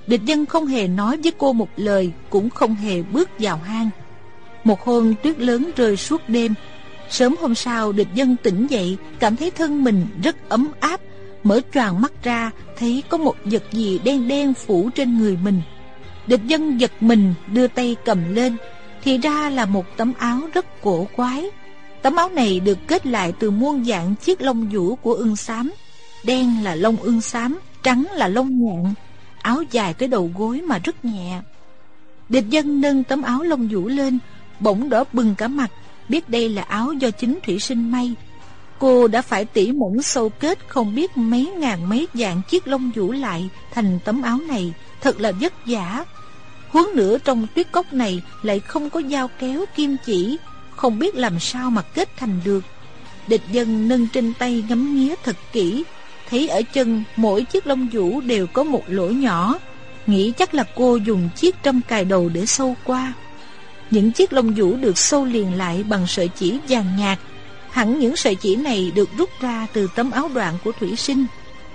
Địch Dân không hề nói với cô một lời, cũng không hề bước vào hang. Một hôm tuyết lớn rơi suốt đêm. Sớm hôm sau, Địch Dân tỉnh dậy, cảm thấy thân mình rất ấm áp. Mở choàng mắt ra, thấy có một vật gì đen đen phủ trên người mình. Địch Dân giật mình, đưa tay cầm lên, thì ra là một tấm áo rất cổ quái. Tấm áo này được kết lại từ muôn dạng chiếc lông vũ của ưng xám. Đen là lông ưng xám, trắng là lông nhạn. Áo dài tới đầu gối mà rất nhẹ. Địch Dân nâng tấm áo lông vũ lên, bỗng đỏ bừng cả mặt, biết đây là áo do chính Thủy Sinh may. Cô đã phải tỉ mẩn sâu kết không biết mấy ngàn mấy vạn chiếc lông vũ lại thành tấm áo này, thật là vất vả. Huống nữa trong tuyết cốc này lại không có dao kéo kim chỉ, không biết làm sao mà kết thành được. Địch Dân nâng trên tay ngắm nghía thật kỹ, thấy ở chân mỗi chiếc lông vũ đều có một lỗ nhỏ, nghĩ chắc là cô dùng chiếc trâm cài đầu để sâu qua. Những chiếc lông vũ được sâu liền lại bằng sợi chỉ vàng nhạt. Hẳn những sợi chỉ này được rút ra từ tấm áo đoạn của Thủy Sinh.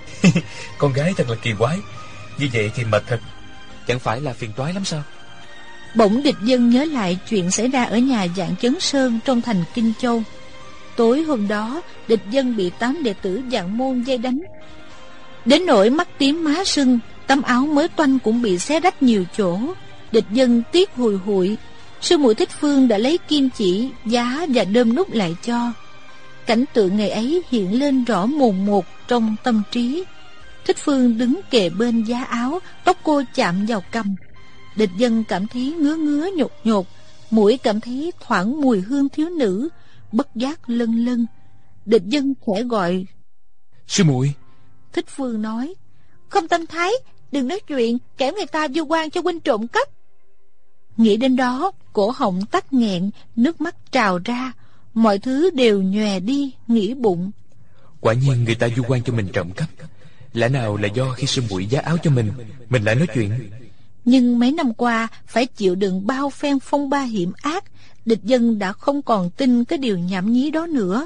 Con gái thật là kỳ quái. Như vậy thì mệt thật. Chẳng phải là phiền toái lắm sao? Bỗng Địch Dân nhớ lại chuyện xảy ra ở nhà Vạn Chấn Sơn trong thành Kinh Châu. Tối hôm đó, Địch Dân bị tám đệ tử Vạn Môn vây đánh, đến nỗi mắt tím má sưng. Tấm áo mới toanh cũng bị xé rách nhiều chỗ. Địch Dân tiếc hùi hụi. Sư muội Thích Phương đã lấy kim chỉ, giá và đơm nút lại cho. Cảnh tượng ngày ấy hiện lên rõ mồn một trong tâm trí. Thích Phương đứng kề bên giá áo, tóc cô chạm vào cằm. Địch Dân cảm thấy ngứa ngứa nhột nhột, mũi cảm thấy thoảng mùi hương thiếu nữ, bất giác lân lân. Địch Dân khẽ gọi: Sư muội. Thích Phương nói: Không Tâm Thái, đừng nói chuyện, kẻo người ta vu oan cho huynh trộm cắp. Nghĩ đến đó, cổ họng tắc nghẹn, nước mắt trào ra, mọi thứ đều nhòe đi, nghĩ bụng: Quả nhiên người ta vu oan cho mình trộm cắp. Lẽ nào là do khi sư muội giá áo cho mình, mình lại nói chuyện? Nhưng mấy năm qua phải chịu đựng bao phen phong ba hiểm ác, Địch Dân đã không còn tin cái điều nhảm nhí đó nữa.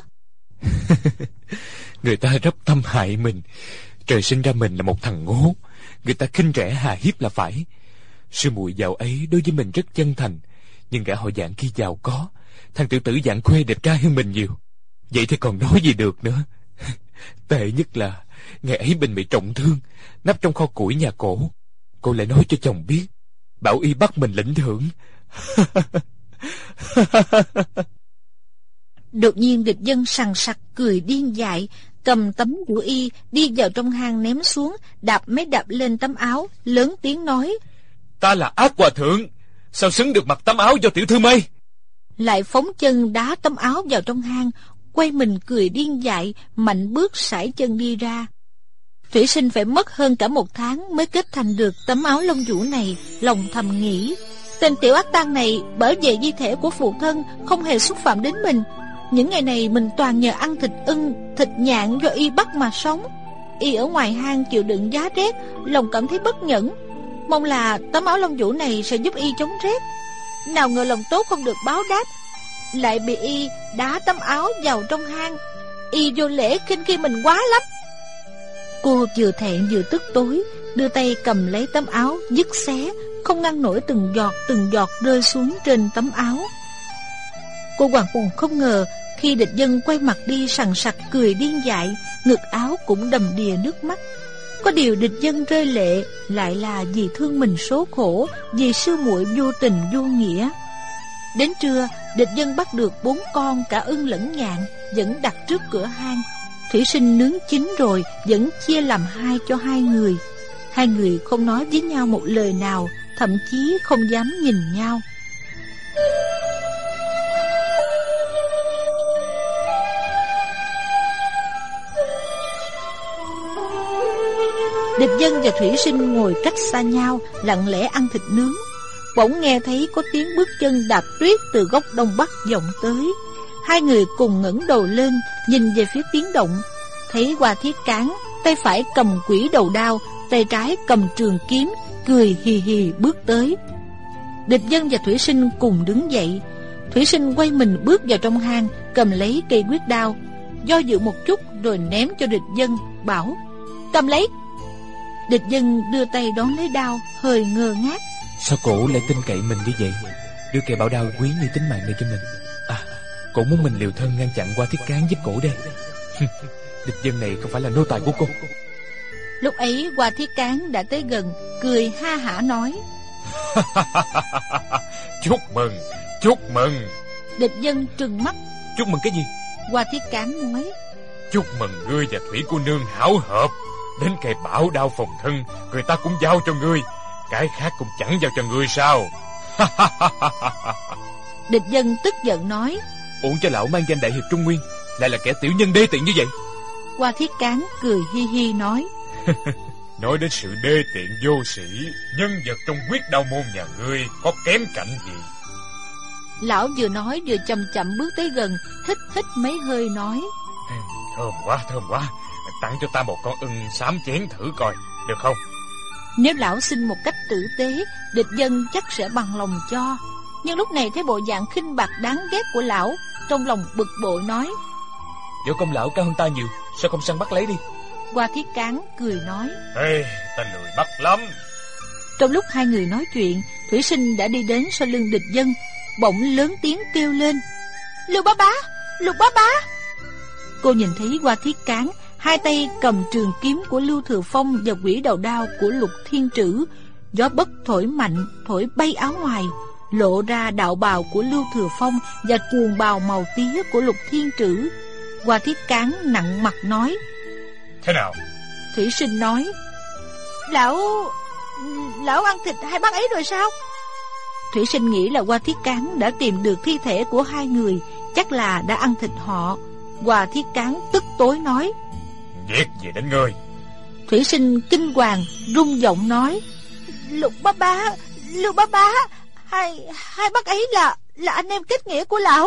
Người ta rất tâm hại mình. Trời sinh ra mình là một thằng ngố, người ta khinh rẻ hà hiếp là phải. Sư muội giàu ấy đối với mình rất chân thành, nhưng gã họ Dạng kia giàu có, thằng tiểu tử Dạng Khuê đẹp trai hơn mình nhiều. Vậy thì còn nói gì được nữa. Tệ nhất là ngày ấy mình bị trọng thương, nấp trong kho củi nhà cổ. Cô lại nói cho chồng biết, bảo y bắt mình lĩnh thưởng. Đột nhiên Địch Dân sằng sặc cười điên dại, cầm tấm vũ y đi vào trong hang ném xuống, đạp mấy đạp lên tấm áo, lớn tiếng nói: Ta là ác hòa thượng, sao xứng được mặc tấm áo do tiểu thư may? Lại phóng chân đá tấm áo vào trong hang, quay mình cười điên dại, mạnh bước sải chân đi ra. Thủy Sinh phải mất hơn cả một tháng mới kết thành được tấm áo lông vũ này, lòng thầm nghĩ: tên tiểu ác tăng này bởi về di thể của phụ thân không hề xúc phạm đến mình. Những ngày này mình toàn nhờ ăn thịt ưng, thịt nhạn do y bắt mà sống. Y ở ngoài hang chịu đựng giá rét, lòng cảm thấy bất nhẫn, mong là tấm áo lông vũ này sẽ giúp y chống rét. Nào ngờ lòng tốt không được báo đáp, lại bị y đá tấm áo vào trong hang. Y vô lễ khinh khi mình quá lắm. Cô vừa thẹn vừa tức tối, đưa tay cầm lấy tấm áo dứt xé, không ngăn nổi từng giọt từng giọt rơi xuống trên tấm áo. Cô hoàn toàn không ngờ, khi Địch Dân quay mặt đi sằng sặc cười điên dại, ngực áo cũng đầm đìa nước mắt. Có điều Địch Dân rơi lệ lại là vì thương mình số khổ, vì sư muội vô tình vô nghĩa. Đến trưa, Địch Dân bắt được bốn con cả ưng lẫn nhạn, vẫn đặt trước cửa hang. Thủy Sinh nướng chín rồi, vẫn chia làm hai cho hai người. Hai người không nói với nhau một lời nào, thậm chí không dám nhìn nhau. Địch Dân và Thủy Sinh ngồi cách xa nhau, lặng lẽ ăn thịt nướng. Bỗng nghe thấy có tiếng bước chân đạp tuyết từ góc đông bắc vọng tới. Hai người cùng ngẩng đầu lên, nhìn về phía tiếng động. Thấy Hoa Thiết Cán, tay phải cầm quỷ đầu đao, tay trái cầm trường kiếm, cười hì hì bước tới. Địch Dân và Thủy Sinh cùng đứng dậy. Thủy Sinh quay mình bước vào trong hang, cầm lấy cây quyết đao, do dự một chút rồi ném cho Địch Dân, bảo: cầm lấy. Địch Dân đưa tay đón lấy đao, hơi ngơ ngác. Sao cổ lại tin cậy mình như vậy, đưa kẻ bảo đao quý như tính mạng này cho mình? À, cổ muốn mình liều thân ngăn chặn Qua Thiết Cán giúp cổ đây. Địch Dân này không phải là nô tài của cô. Lúc ấy Qua Thiết Cán đã tới gần, cười ha hả nói: Chúc mừng, chúc mừng. Địch Dân trừng mắt: Chúc mừng cái gì? Qua Thiết Cán nói: Chúc mừng ngươi và Thủy cô nương hảo hợp. Đến cây bảo đao phòng thân người ta cũng giao cho ngươi, cái khác cũng chẳng giao cho ngươi sao? Địch Dân tức giận nói: Uổng cho lão mang danh đại hiệp Trung Nguyên, lại là kẻ tiểu nhân đê tiện như vậy. Qua Thiết Cán cười hi hi nói: Nói đến sự đê tiện vô sĩ, nhân vật trong Quyết Đao môn nhà ngươi có kém cạnh gì? Lão vừa nói vừa chậm chậm bước tới gần, hít hít mấy hơi nói: Thơm quá, thơm quá. Tặng cho ta một con ưng xám chén thử coi, được không? Nếu lão xin một cách tử tế, Địch Dân chắc sẽ bằng lòng cho. Nhưng lúc này thấy bộ dạng khinh bạc đáng ghét của lão, trong lòng bực bội nói: Võ công lão cao hơn ta nhiều, sao không săn bắt lấy đi? Qua Thiết Cán cười nói: Ê, ta lười bắt lắm. Trong lúc hai người nói chuyện, Thủy Sinh đã đi đến sau lưng Địch Dân, bỗng lớn tiếng kêu lên: Lục bá bá, Lục bá bá. Cô nhìn thấy Qua Thiết Cán hai tay cầm trường kiếm của Lưu Thừa Phong và quỷ đầu đao của Lục Thiên Trữ. Gió bất thổi mạnh, thổi bay áo ngoài, lộ ra đạo bào của Lưu Thừa Phong và trường bào màu tía của Lục Thiên Trữ. Qua Thiết Cán nặng mặt nói: Thế nào? Thủy Sinh nói: Lão... Lão ăn thịt hai bác ấy rồi sao? Thủy Sinh nghĩ là Qua Thiết Cán đã tìm được thi thể của hai người, chắc là đã ăn thịt họ. Qua Thiết Cán tức tối nói: Việc gì đến ngươi? Thủy Sinh kinh hoàng, rung giọng nói: Lục bá bá, Lục bá bá, hai hai bác ấy là là anh em kết nghĩa của lão.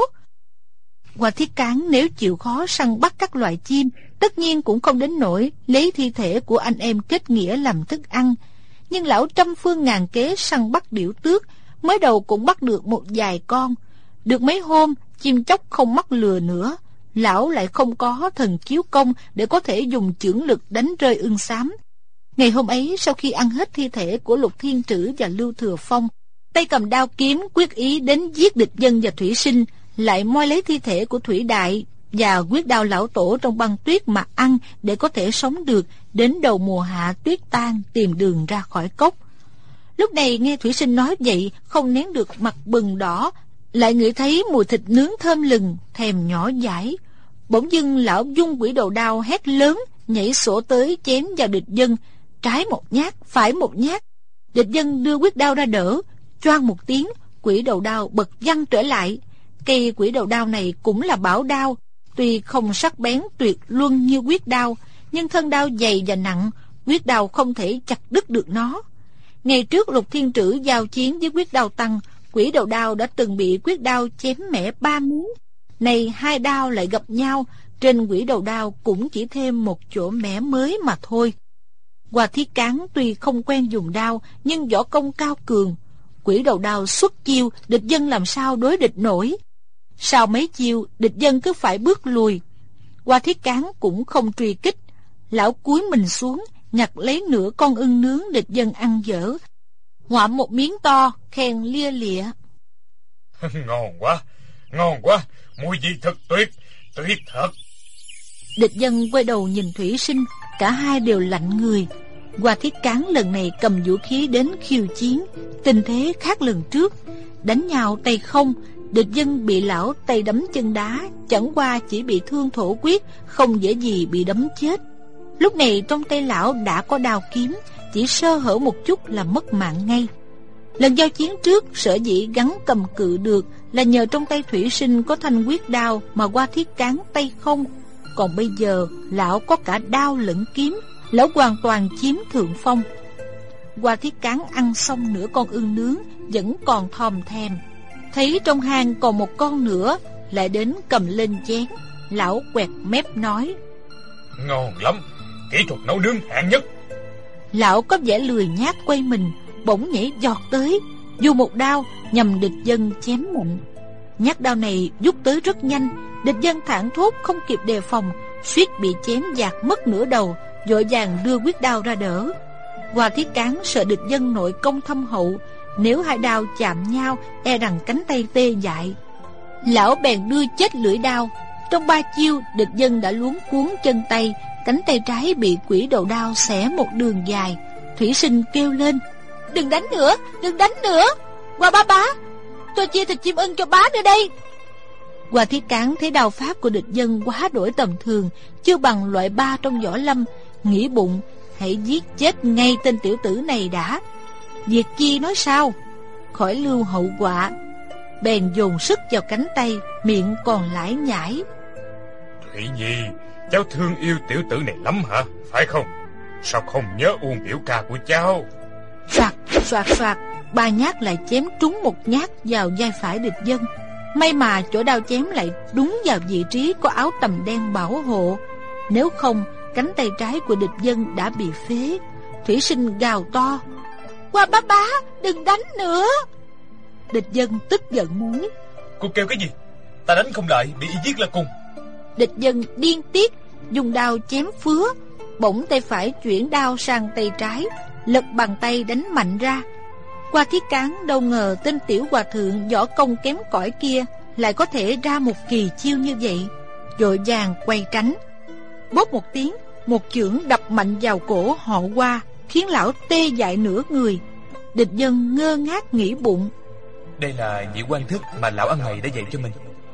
Qua Thiết Cán nếu chịu khó săn bắt các loài chim, tất nhiên cũng không đến nỗi lấy thi thể của anh em kết nghĩa làm thức ăn. Nhưng lão trăm phương ngàn kế săn bắt điểu tước, mới đầu cũng bắt được một vài con. Được mấy hôm, chim chóc không mắc lừa nữa, lão lại không có thần chiếu công để có thể dùng chưởng lực đánh rơi ưng xám. Ngày hôm ấy, sau khi ăn hết thi thể của Lục Thiên Trữ và Lưu Thừa Phong, tay cầm đao kiếm quyết ý đến giết Địch Dân và Thủy Sinh, lại moi lấy thi thể của Thủy Đại và Quyết Đao lão tổ trong băng tuyết mà ăn để có thể sống được đến đầu mùa hạ tuyết tan, tìm đường ra khỏi cốc. Lúc này nghe Thủy Sinh nói vậy, không nén được mặt bừng đỏ, lại ngửi thấy mùi thịt nướng thơm lừng, thèm nhỏ dãi. Bỗng dưng lão dung quỷ đầu đao hét lớn, nhảy sổ tới chém vào Địch Dân, trái một nhát, phải một nhát. Địch Dân đưa quyết đao ra đỡ, choang một tiếng, quỷ đầu đao bật văng trở lại. Cây quỷ đầu đao này cũng là bảo đao, tuy không sắc bén tuyệt luân như quyết đao, nhưng thân đao dày và nặng, quyết đao không thể chặt đứt được nó. Ngày trước Lục Thiên Trữ giao chiến với quyết đao tăng, quỷ đầu đao đã từng bị quyết đao chém mẻ ba miếng. Này hai đao lại gặp nhau, trên quỷ đầu đao cũng chỉ thêm một chỗ mẻ mới mà thôi. Qua Thiết Cán tuy không quen dùng đao, nhưng võ công cao cường. Quỷ đầu đao xuất chiêu, Địch Dân làm sao đối địch nổi. Sau mấy chiêu, Địch Dân cứ phải bước lùi. Qua Thiết Cán cũng không truy kích. Lão cúi mình xuống, nhặt lấy nửa con ưng nướng Địch Dân ăn dở, ngoạm một miếng to, khen lia lịa: Ngon quá, ngon quá, mùi vị thật tuyệt, tuyệt thật. Địch Dân quay đầu nhìn Thủy Sinh, cả hai đều lạnh người. Qua Thiết Cán lần này cầm vũ khí đến khiêu chiến, tình thế khác lần trước, đánh nhau tay không. Địch Dân bị lão tay đấm chân đá, chẳng qua chỉ bị thương thổ quyết, không dễ gì bị đấm chết. Lúc này trong tay lão đã có đao kiếm, chỉ sơ hở một chút là mất mạng ngay. Lần giao chiến trước sở dĩ gắn cầm cự được là nhờ trong tay Thủy Sinh có thanh quyết đao mà Qua Thiết Cán tay không. Còn bây giờ lão có cả đao lẫn kiếm, lão hoàn toàn chiếm thượng phong. Qua Thiết Cán ăn xong nửa con ưng nướng, vẫn còn thòm thèm. Thấy trong hang còn một con nữa, lại đến cầm lên chén. Lão quẹt mép nói: Ngon lắm, kỹ thuật nấu nướng hạng nhất. Lão có vẻ lười nhác quay mình, bỗng nhảy giọt tới, dù một đao nhằm Địch Dân chém mạnh. Nhát đao này rút tới rất nhanh, Địch Dân thảng thốt không kịp đề phòng, suýt bị chém dạt mất nửa đầu, vội vàng đưa quyết đao ra đỡ. Hoa Thiết Cán sợ địch dân nội công thâm hậu, nếu hai đao chạm nhau e rằng cánh tay tê dại. Lão bèn đưa chết lưỡi đao. Trong ba chiêu, địch dân đã luống cuống chân tay, cánh tay trái bị quỷ đầu đao xẻ một đường dài. Thủy Sinh kêu lên: "Đừng đánh nữa, đừng đánh nữa! Hoa bá bá, tôi chia thịt chim ưng cho bá nữa đây!" Hoa Thiết Cán thấy đao pháp của địch dân quá đổi tầm thường, chưa bằng loại ba trong võ lâm, nghĩ bụng hãy giết chết ngay tên tiểu tử này đã, việc chi nói sao, khỏi lưu hậu quả. Bèn dồn sức vào cánh tay, miệng còn lải nhải: "Thủy Nhi, cháu thương yêu tiểu tử này lắm hả, phải không? Sao không nhớ uông biểu ca của cháu?" Soạt soạt soạt, ba nhát lại chém trúng một nhát vào vai phải địch dân. May mà chỗ đao chém lại đúng vào vị trí có áo tầm đen bảo hộ, nếu không cánh tay trái của địch dân đã bị phế. Thủy Sinh gào to: "Hoa bá bá, đừng đánh nữa!" Địch dân tức giận nói: "Cô kêu cái gì? Ta đánh không lại, bị y giết là cùng." Địch dân điên tiết, dùng đao chém phứa. Bỗng tay phải chuyển đao sang tay trái, lật bàn tay đánh mạnh ra. Hoa Thiết Cán đâu ngờ tên tiểu hòa thượng võ công kém cỏi kia lại có thể ra một kỳ chiêu như vậy, vội vàng quay tránh. Bốp một tiếng, một chưởng đập mạnh vào cổ họ Hoa, khiến lão tê dại nửa người. Địch dân ngơ ngác nghĩ bụng: đây là nhị quan thức mà lão ăn mày đã dạy cho mình.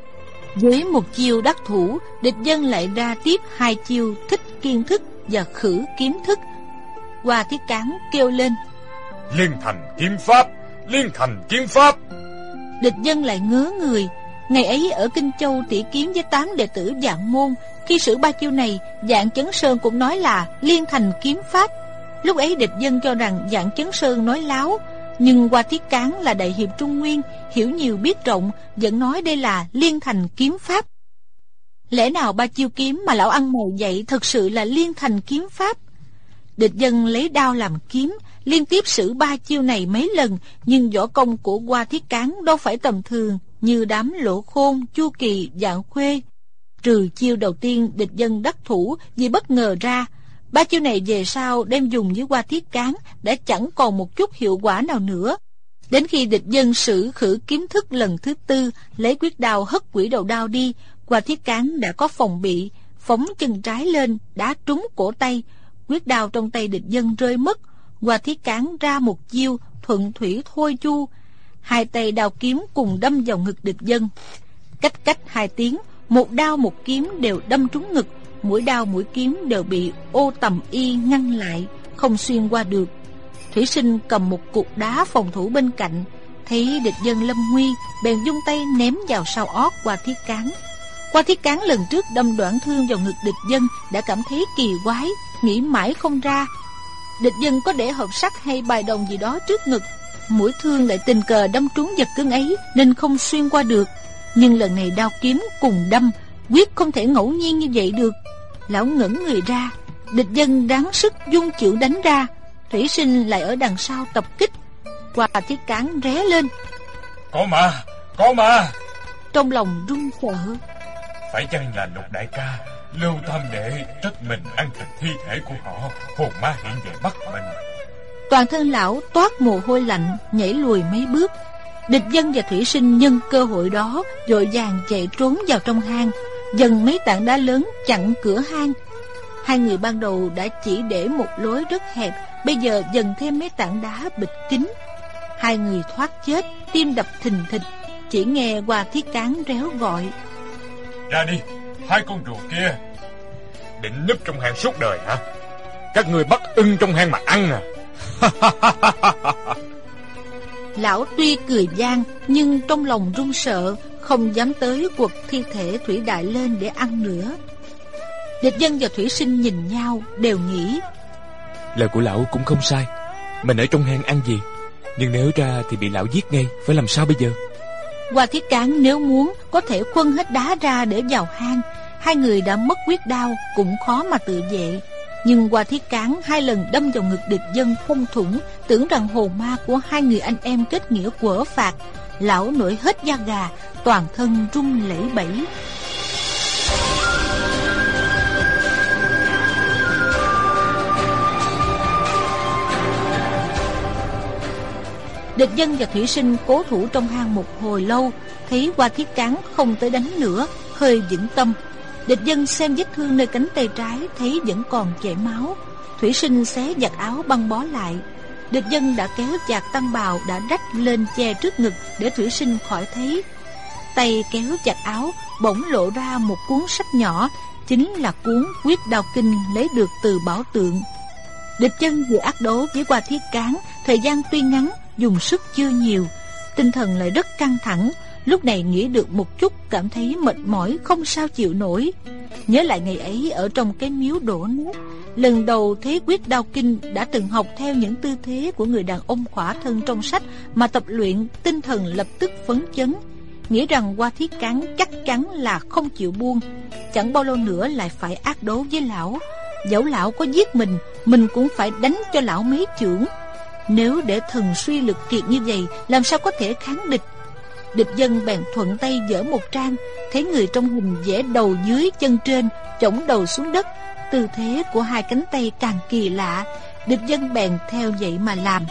Với một chiêu đắc thủ, địch dân lại ra tiếp hai chiêu thích kiên thức và khử kiếm thức. Hoa Thiết Cán kêu lên: "Liên thành kiếm pháp, liên thành kiếm pháp!" Địch dân lại ngớ người. Ngày ấy ở Kinh Châu tỉ kiếm với tám đệ tử Vạn Môn, khi sử ba chiêu này, Vạn Chấn Sơn cũng nói là liên thành kiếm pháp. Lúc ấy địch dân cho rằng Vạn Chấn Sơn nói láo, nhưng Hoa Thiết Cán là đại hiệp Trung Nguyên, hiểu nhiều biết rộng, vẫn nói đây là liên thành kiếm pháp. Lẽ nào ba chiêu kiếm mà lão ăn mày dạy thực sự là liên thành kiếm pháp? Địch dân lấy đao làm kiếm, liên tiếp sử ba chiêu này mấy lần, nhưng võ công của Hoa Thiết Cán đâu phải tầm thường như đám Lỗ Khôn, Chu Kỳ, Vạn Khuê. Trừ chiêu đầu tiên địch dân đắc thủ vì bất ngờ ra, ba chiêu này về sau đem dùng với Hoa Thiết Cán đã chẳng còn một chút hiệu quả nào nữa. Đến khi địch dân sử khử kiếm thức lần thứ tư, lấy quyết đao hất quỷ đầu đao đi, Hoa Thiết Cán đã có phòng bị, phóng chân trái lên đá trúng cổ tay, quyết đao trong tay địch dân rơi mất. Hoa Thiết Cán ra một chiêu thuận thủy thôi chu, hai tay đao kiếm cùng đâm vào ngực địch dân. Cách cách hai tiếng, một đao một kiếm đều đâm trúng ngực, mỗi đao mỗi kiếm đều bị ô tầm y ngăn lại, không xuyên qua được. Thủy Sinh cầm một cục đá phòng thủ bên cạnh, thấy địch dân lâm nguy, bèn dung tay ném vào sau ót Hoa Thiết Cán. Hoa Thiết Cán lần trước đâm đoạn thương vào ngực địch dân đã cảm thấy kỳ quái, nghĩ mãi không ra. Địch dân có để hộp sắt hay bài đồng gì đó trước ngực, mũi thương lại tình cờ đâm trúng vật cứng ấy nên không xuyên qua được. Nhưng lần này đao kiếm cùng đâm, quyết không thể ngẫu nhiên như vậy được. Lão ngẩn người ra, địch dân ráng sức dung chưởng đánh ra, Thủy Sinh lại ở đằng sau tập kích. Hoa Thiết Cán ré lên: "Có ma, có ma!" Trong lòng run sợ. Phải chăng là Lục đại ca, Lưu Tam đệ trách mình ăn thịt thi thể của họ, hồn ma hiện về bắt mình? Toàn thân lão toát mồ hôi lạnh, nhảy lùi mấy bước. Địch dân và Thủy Sinh nhân cơ hội đó vội vàng chạy trốn vào trong hang, dần mấy tảng đá lớn chặn cửa hang. Hai người ban đầu đã chỉ để một lối rất hẹp, bây giờ dần thêm mấy tảng đá bịt kín. Hai người thoát chết, tim đập thình thịch. Chỉ nghe Hoa Thiết Cán réo gọi: "Ra đi, hai con rùa kia!" "Định núp trong hang suốt đời hả? Các người bắt ưng trong hang mà ăn à?" Lão tuy cười gian, nhưng trong lòng run sợ, không dám tới quật thi thể Thủy Đại lên để ăn nữa. Địch dân và Thủy Sinh nhìn nhau, đều nghĩ: lời của lão cũng không sai, mình ở trong hang ăn gì, nhưng nếu ra thì bị lão giết ngay, phải làm sao bây giờ? Hoa Thiết Cán nếu muốn có thể khuân hết đá ra để vào hang. Hai người đã mất quyết đao, cũng khó mà tự vệ. Nhưng Hoa Thiết Cán hai lần đâm vào ngực địch dân không thủng, tưởng rằng hồn ma của hai người anh em kết nghĩa quở phạt. Lão nổi hết da gà, toàn thân run lẩy bẩy. Địch Dân và Thủy Sinh cố thủ trong hang một hồi lâu, thấy Hoa Thiết Cán không tới đánh nữa, hơi vững tâm. Địch Dân xem vết thương nơi cánh tay trái, thấy vẫn còn chảy máu. Thủy Sinh xé giặt áo băng bó lại. Địch Dân đã kéo chạc tăng bào đã rách lên che trước ngực để Thủy Sinh khỏi thấy. Tay kéo chặt áo, bỗng lộ ra một cuốn sách nhỏ, chính là cuốn Quyết Đao Kinh lấy được từ bảo tượng. Địch Dân vừa ác đấu với Hoa Thiết Cán, thời gian tuy ngắn, dùng sức chưa nhiều, tinh thần lại rất căng thẳng. Lúc này nghĩ được một chút, cảm thấy mệt mỏi không sao chịu nổi. Nhớ lại ngày ấy ở trong cái miếu đổ nát, lần đầu thấy Quyết Đao Kinh, đã từng học theo những tư thế của người đàn ông khỏa thân trong sách mà tập luyện, tinh thần lập tức phấn chấn, nghĩ rằng Hoa Thiết Cán chắc chắn là không chịu buông, chẳng bao lâu nữa lại phải ác đấu với lão. Dẫu lão có giết mình, mình cũng phải đánh cho lão mấy chưởng. Nếu để thần suy lực kiệt như vậy, làm sao có thể kháng địch? Địch Dân bèn thuận tay dở một trang, thấy người trong hình vẽ đầu dưới chân trên, chổng đầu xuống đất. Tư thế của hai cánh tay càng kỳ lạ, Địch Dân bèn theo vậy mà làm.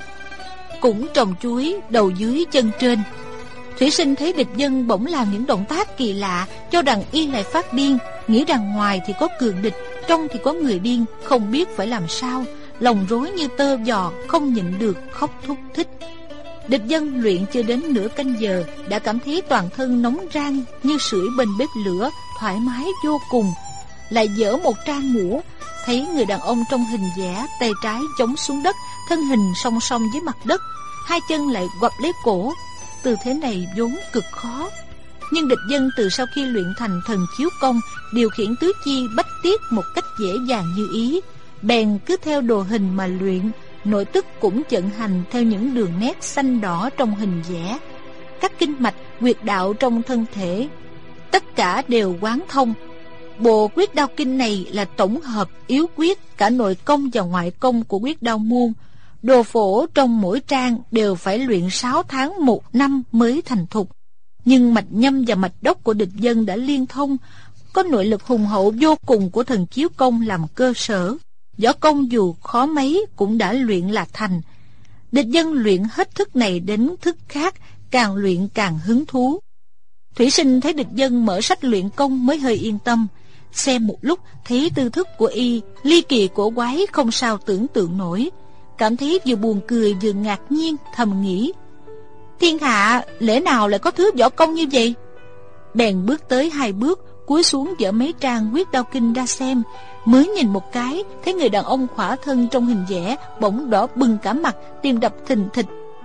Cũng trồng chuối, đầu dưới chân trên. Thủy Sinh thấy Địch Dân bỗng làm những động tác kỳ lạ, cho rằng y lại phát điên, nghĩ rằng ngoài thì có cường địch, trong thì có người điên, không biết phải làm sao, lòng rối như tơ vò, không nhịn được khóc thúc thích. Địch Dân luyện chưa đến nửa canh giờ đã cảm thấy toàn thân nóng rang như sưởi bên bếp lửa, thoải mái vô cùng. Lại dở một trang nữa, thấy người đàn ông trong hình vẽ, tay trái chống xuống đất, thân hình song song với mặt đất, hai chân lại quặp lấy cổ. Tư thế này vốn cực khó, nhưng Địch Dân từ sau khi luyện thành thần chiếu công, điều khiển tứ chi bách tiết một cách dễ dàng như ý, bèn cứ theo đồ hình mà luyện. Nội tức cũng vận hành theo những đường nét xanh đỏ trong hình vẽ. Các kinh mạch, huyệt đạo trong thân thể, tất cả đều quán thông. Bộ Quyết Đao Kinh này là tổng hợp yếu quyết cả nội công và ngoại công của Quyết Đao môn. Đồ phổ trong mỗi trang đều phải luyện sáu tháng một năm mới thành thục. Nhưng mạch nhâm và mạch đốc của Địch Dân đã liên thông, có nội lực hùng hậu vô cùng của thần chiếu công làm cơ sở. Võ công dù khó mấy cũng đã luyện là thành. Địch Dân luyện hết thức này đến thức khác, càng luyện càng hứng thú. Thủy Sinh thấy Địch Dân mở sách luyện công mới hơi yên tâm. Xem một lúc thấy tư thức của y ly kỳ cổ quái không sao tưởng tượng nổi, cảm thấy vừa buồn cười vừa ngạc nhiên, thầm nghĩ: thiên hạ lẽ nào lại có thứ võ công như vậy? Bèn bước tới hai bước, cúi xuống dở mấy trang Quyết Đao Kinh ra xem. Mới nhìn một cái, thấy người đàn ông khỏa thân trong hình vẽ bỗng đỏ bừng cả mặt, tim đập thình thịch.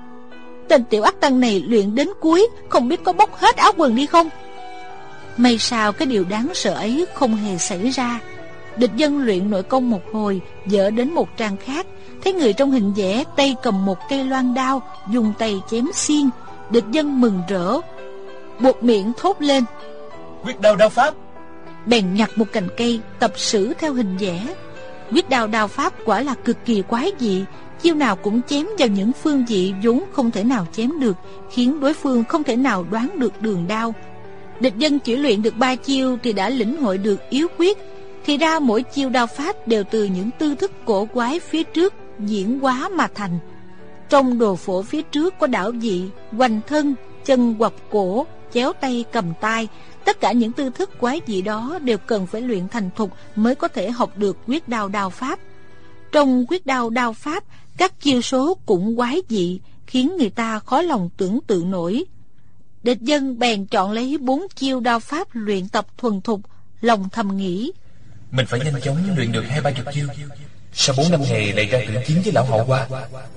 Tên tiểu ác tăng này luyện đến cuối, không biết có bóc hết áo quần đi không? May sao cái điều đáng sợ ấy không hề xảy ra. Địch Dân luyện nội công một hồi, dở đến một trang khác, thấy người trong hình vẽ tay cầm một cây loan đao, dùng tay chém xiên. Địch Dân mừng rỡ, buột miệng thốt lên: Quyết Đao đao pháp. Bèn nhặt một cành cây tập sử theo hình vẽ. Quyết Đao đao pháp quả là cực kỳ quái dị, chiêu nào cũng chém vào những phương vị vốn không thể nào chém được, khiến đối phương không thể nào đoán được đường đao. Địch Dân chỉ luyện được ba chiêu thì đã lĩnh hội được yếu quyết. Thì ra mỗi chiêu đao pháp đều từ những tư thức cổ quái phía trước diễn hóa mà thành. Trong đồ phổ phía trước có đảo dị, hoành thân, chân quặp cổ, chéo tay cầm tay. Tất cả những tư thức quái dị đó đều cần phải luyện thành thục mới có thể học được Quyết Đao đao pháp. Trong Quyết Đao đao pháp, các chiêu số cũng quái dị, khiến người ta khó lòng tưởng tượng nổi. Địch Dân bèn chọn lấy bốn chiêu đao pháp luyện tập thuần thục, lòng thầm nghĩ: mình phải nhanh chóng luyện được hai ba chục chiêu, sau bốn năm ngày lại ra tuyển chiến với lão họ Hoa.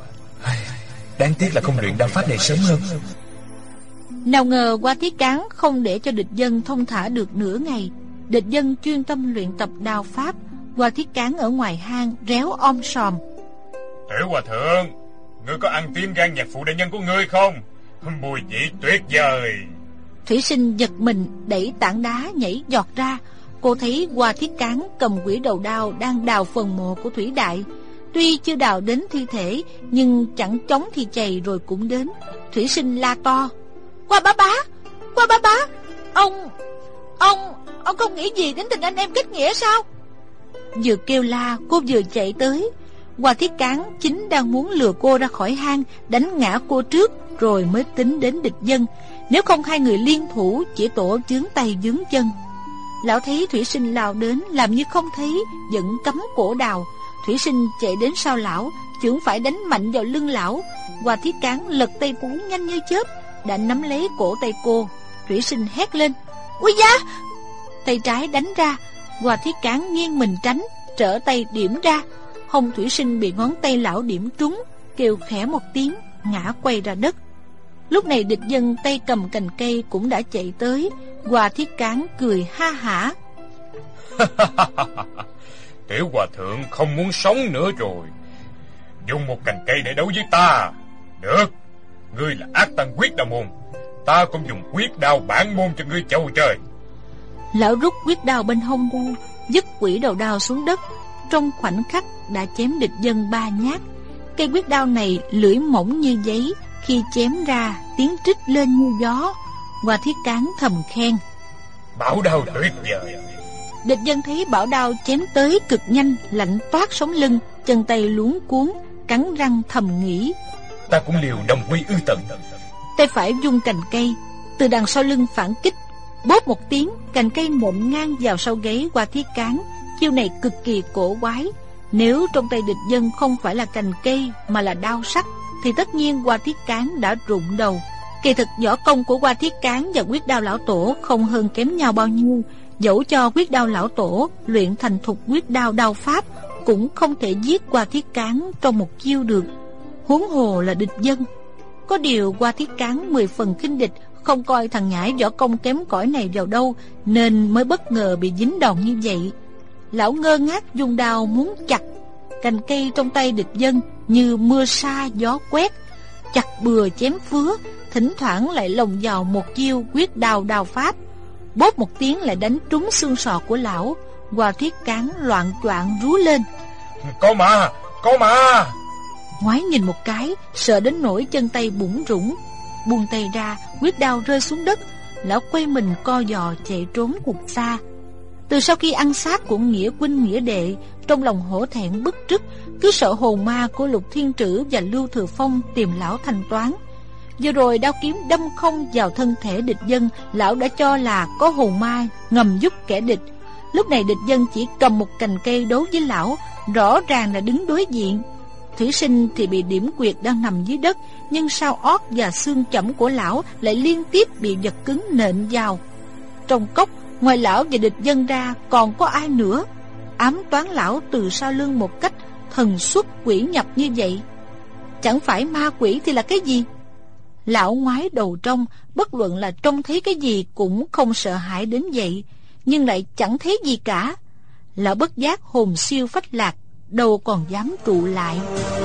Đáng tiếc là không luyện đao pháp này sớm hơn. Nào ngờ Hoa Thiết Cán không để cho Địch Dân thông thả được nửa ngày. Địch Dân chuyên tâm luyện tập đao pháp, Hoa Thiết Cán ở ngoài hang réo om sòm: Tiểu hòa thượng, ngươi có ăn tim gan nhạc phụ đại nhân của ngươi không? Mùi vị tuyệt vời. Thủy Sinh giật mình, đẩy tảng đá nhảy giọt ra. Cô thấy Hoa Thiết Cán cầm quỷ đầu đao đang đào phần mộ của Thủy Đại. Tuy chưa đào đến thi thể, nhưng chẳng chống thì chày rồi cũng đến. Thủy Sinh la to: Hoa bá bá, Hoa bá bá, ông, ông, ông không nghĩ gì đến tình anh em kết nghĩa sao? Vừa kêu la, cô vừa chạy tới. Hoa Thiết Cán chính đang muốn lừa cô ra khỏi hang, đánh ngã cô trước rồi mới tính đến địch dân. Nếu không hai người liên thủ, chỉ tổ vướng tay vướng chân. Lão thấy Thủy Sinh lao đến, làm như không thấy, vẫn cắm cổ đào. Thủy Sinh chạy đến sau lão, chưởng phải đánh mạnh vào lưng lão. Hoa Thiết Cán lật tay Phú nhanh như chớp, đã nắm lấy cổ tay cô. Thủy Sinh hét lên: "Ui da!" Tay trái đánh ra, Hoa Thiết Cán nghiêng mình tránh, trở tay điểm ra. Hông Thủy Sinh bị ngón tay lão điểm trúng, kêu khẽ một tiếng, ngã quay ra đất. Lúc này địch dân tay cầm cành cây cũng đã chạy tới. Hoa Thiết Cán cười ha hả: "Tiểu hòa thượng không muốn sống nữa rồi, dùng một cành cây để đấu với ta. Được, ngươi là ác tăng quyết đao môn, ta cũng dùng quyết đao bản môn cho ngươi chầu trời." Lão rút quyết đao bên hông ra, dứt quỷ đầu đao xuống đất. Trong khoảnh khắc đã chém địch dân ba nhát. Cây quyết đao này lưỡi mỏng như giấy, khi chém ra tiếng trích lên như gió. Hoa Thiết Cán thầm khen: "Bảo đao tuyệt vời." Địch dân thấy bảo đao chém tới cực nhanh, lạnh toát sống lưng, chân tay luống cuống, cắn răng thầm nghĩ: "Ta cũng liều đồng quy ư tận." Tay phải vung cành cây, từ đằng sau lưng phản kích. Bốp một tiếng, cành cây nện ngang vào sau gáy Hoa Thiết Cán. Chiêu này cực kỳ cổ quái. Nếu trong tay địch dân không phải là cành cây mà là đao sắt, thì tất nhiên Hoa Thiết Cán đã rụng đầu. Kỳ thực võ công của Hoa Thiết Cán và quyết đao lão tổ không hơn kém nhau bao nhiêu. Dẫu cho quyết đao lão tổ luyện thành thục quyết đao đao pháp, cũng không thể giết Hoa Thiết Cán trong một chiêu được, huống hồ là địch dân. Có điều Hoa Thiết Cán mười phần khinh địch, không coi thằng nhãi võ công kém cỏi này vào đâu, nên mới bất ngờ bị dính đòn như vậy. Lão ngơ ngác dùng đao muốn chặt. Cành cây trong tay địch dân như mưa sa gió quét, chặt bừa chém phứa, thỉnh thoảng lại lồng vào một chiêu quyết đao đao pháp. Bốp một tiếng lại đánh trúng xương sọ của lão. Hoa Thiết Cán loạn choạng rú lên: "Có ma, có ma!" Ngoái nhìn một cái, sợ đến nỗi chân tay bủn rủn. Buông tay ra, quyết đao rơi xuống đất. Lão quay mình co giò chạy trốn thật xa. Từ sau khi ăn xác của nghĩa huynh nghĩa đệ, trong lòng hổ thẹn bức trức, cứ sợ hồn ma của Lục Thiên Trữ và Lưu Thừa Phong tìm lão thanh toán. Vừa rồi đao kiếm đâm không vào thân thể địch dân, lão đã cho là có hồn ma ngầm giúp kẻ địch. Lúc này địch dân chỉ cầm một cành cây đấu với lão, rõ ràng là đứng đối diện. Thủy Sinh thì bị điểm quyệt đang nằm dưới đất, nhưng sau ót và xương chẩm của lão lại liên tiếp bị vật cứng nện vào. Trong cốc, ngoài lão và địch dân ra còn có ai nữa? Ám toán lão từ sau lưng một cách thần xuất quỷ nhập như vậy. Chẳng phải ma quỷ thì là cái gì? Lão ngoái đầu trong, bất luận là trông thấy cái gì cũng không sợ hãi đến vậy, nhưng lại chẳng thấy gì cả. Lão bất giác hồn siêu phách lạc, đâu còn dám trụ lại.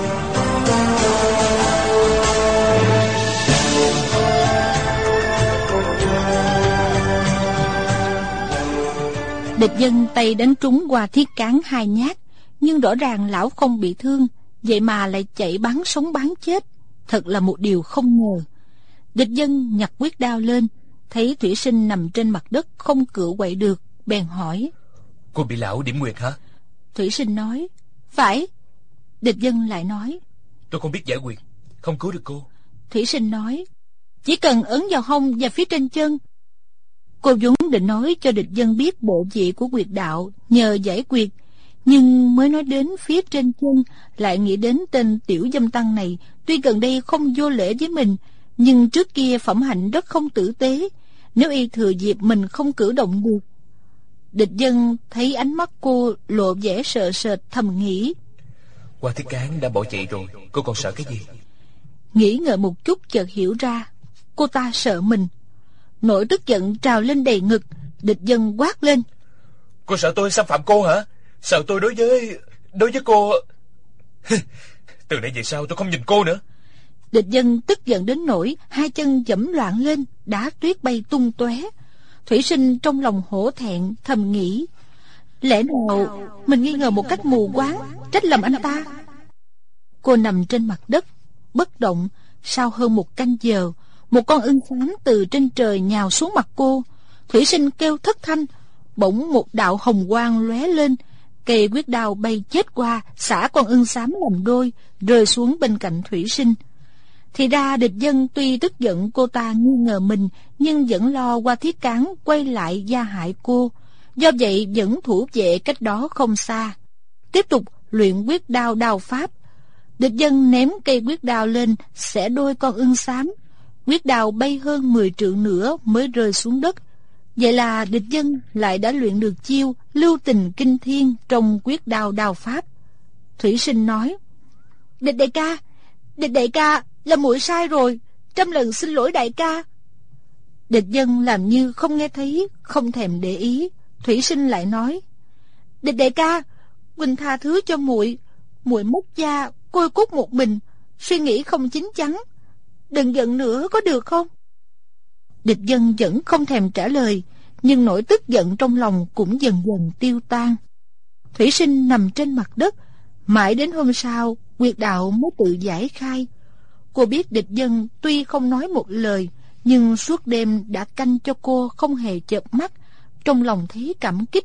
Địch dân tay đánh trúng Hoa Thiết Cán hai nhát, nhưng rõ ràng lão không bị thương, vậy mà lại chạy bắn sống bắn chết. Thật là một điều không ngờ. Địch dân nhặt quyết đao lên, thấy Thủy Sinh nằm trên mặt đất không cựa quậy được, bèn hỏi: "Cô bị lão điểm nguyệt hả?" Thủy Sinh nói: "Phải." Địch dân lại nói: "Tôi không biết giải quyết, không cứu được cô." Thủy Sinh nói: "Chỉ cần ấn vào hông và phía trên chân." Cô vốn định nói cho địch dân biết bộ vị của quyệt đạo nhờ giải quyệt, nhưng mới nói đến phía trên chân, lại nghĩ đến tên tiểu dâm tăng này. Tuy gần đây không vô lễ với mình, nhưng trước kia phẩm hạnh rất không tử tế. Nếu y thừa dịp mình không cử động được. Địch dân thấy ánh mắt cô lộ vẻ sợ sệt, thầm nghĩ: Hoa Thiết Cán đã bỏ chạy rồi, cô còn sợ cái gì? Nghĩ ngợi một chút chợt hiểu ra, cô ta sợ mình. Nỗi tức giận trào lên đầy ngực. Địch dân quát lên: Cô sợ tôi xâm phạm cô hả? Sợ tôi đối với... đối với cô... Từ nãy về sau tôi không nhìn cô nữa. Địch dân tức giận đến nỗi hai chân giẫm loạn lên, đá tuyết bay tung tóe. Thủy Sinh trong lòng hổ thẹn, thầm nghĩ: lẽ nào mình nghi ngờ một cách mù quáng, trách lầm anh ta? Cô nằm trên mặt đất bất động. Sau hơn một canh giờ, một con ưng xám từ trên trời nhào xuống mặt cô. Thủy Sinh kêu thất thanh. Bỗng một đạo hồng quang lóe lên, Cây quyết đao bay chết qua, xả con ưng xám làm đôi, rơi xuống bên cạnh Thủy Sinh. Thì ra địch dân tuy tức giận cô ta nghi ngờ mình, nhưng vẫn lo Qua Thiết Cán quay lại gia hại cô. Do vậy vẫn thủ vệ cách đó không xa, tiếp tục luyện quyết đao đao pháp. Địch dân ném cây quyết đao lên, xẻ đôi con ưng xám. Quyết đao bay hơn mười trượng nữa mới rơi xuống đất. Vậy là địch dân lại đã luyện được chiêu lưu tình kinh thiên trong quyết đao đao pháp. Thủy Sinh nói: Địch đại ca, địch đại ca, là muội sai rồi, trăm lần xin lỗi đại ca. Địch dân làm như không nghe thấy, không thèm để ý. Thủy Sinh lại nói: Địch đại ca, huynh tha thứ cho muội, muội mất gia côi cút một mình, suy nghĩ không chín chắn, đừng giận nữa có được không? Địch dân vẫn không thèm trả lời, nhưng nỗi tức giận trong lòng cũng dần dần tiêu tan. Thủy Sinh nằm trên mặt đất, mãi đến hôm sau huyệt đạo mới tự giải khai. Cô biết địch dân tuy không nói một lời, nhưng suốt đêm đã canh cho cô không hề chợp mắt, trong lòng thấy cảm kích.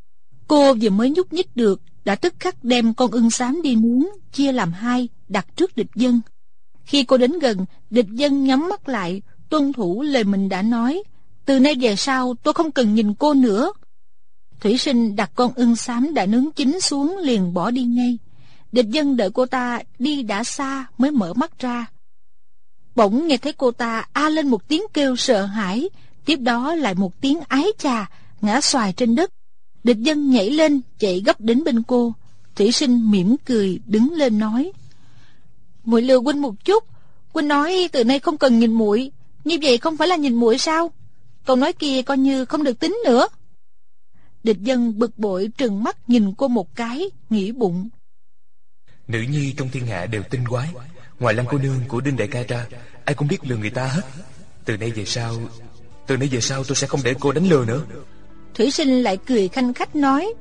Cô vừa mới nhúc nhích được, đã tức khắc đem con ưng xám đi nướng, chia làm hai, đặt trước địch dân. Khi cô đến gần, địch dân nhắm mắt lại, tuân thủ lời mình đã nói: Từ nay về sau tôi không cần nhìn cô nữa. Thủy Sinh đặt con ưng xám đã nướng chín xuống, liền bỏ đi ngay. Địch dân đợi cô ta đi đã xa mới mở mắt ra. Bỗng nghe thấy cô ta a lên một tiếng kêu sợ hãi, tiếp đó lại một tiếng ái chà, ngã xoài trên đất. Địch dân nhảy lên chạy gấp đến bên cô. Thủy Sinh mỉm cười đứng lên nói: Muội lừa huynh một chút, huynh nói từ nay không cần nhìn muội, như vậy không phải là nhìn muội sao? Câu nói kia coi như không được tính nữa. Địch dân bực bội trừng mắt nhìn cô một cái, nghĩ bụng: Nữ nhi trong thiên hạ đều tinh quái, ngoài Lăng cô nương của Đinh đại ca ra, ai cũng biết lừa người ta hết. Từ nay về sau, từ nay về sau tôi sẽ không để cô đánh lừa nữa. Thủy Sinh lại cười khanh khách nói: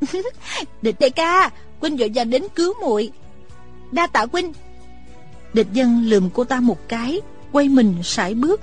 Địch đại ca, huynh vội vàng đến cứu muội, đa tạ huynh. Địch dân lườm cô ta một cái, quay mình sải bước.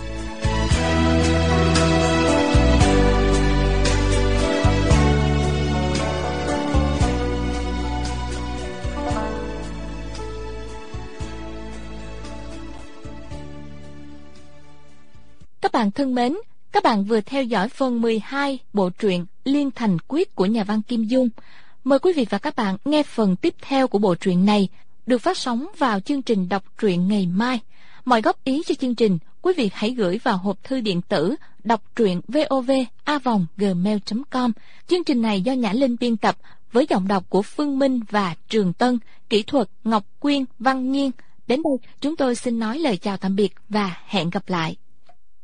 Các bạn thân mến, các bạn vừa theo dõi phần mười hai bộ truyện Liên Thành Quyết của nhà văn Kim Dung. Mời quý vị và các bạn nghe phần tiếp theo của bộ truyện này, được phát sóng vào chương trình đọc truyện ngày mai. Mọi góp ý cho chương trình, quý vị hãy gửi vào hộp thư điện tử đọc truyện vov a vòng gmail chấm com. Chương trình này do Nhã Linh biên tập với giọng đọc của Phương Minh và Trường Tân, kỹ thuật Ngọc Quyên, Văn Nghiên. Đến đây chúng tôi xin nói lời chào tạm biệt và hẹn gặp lại.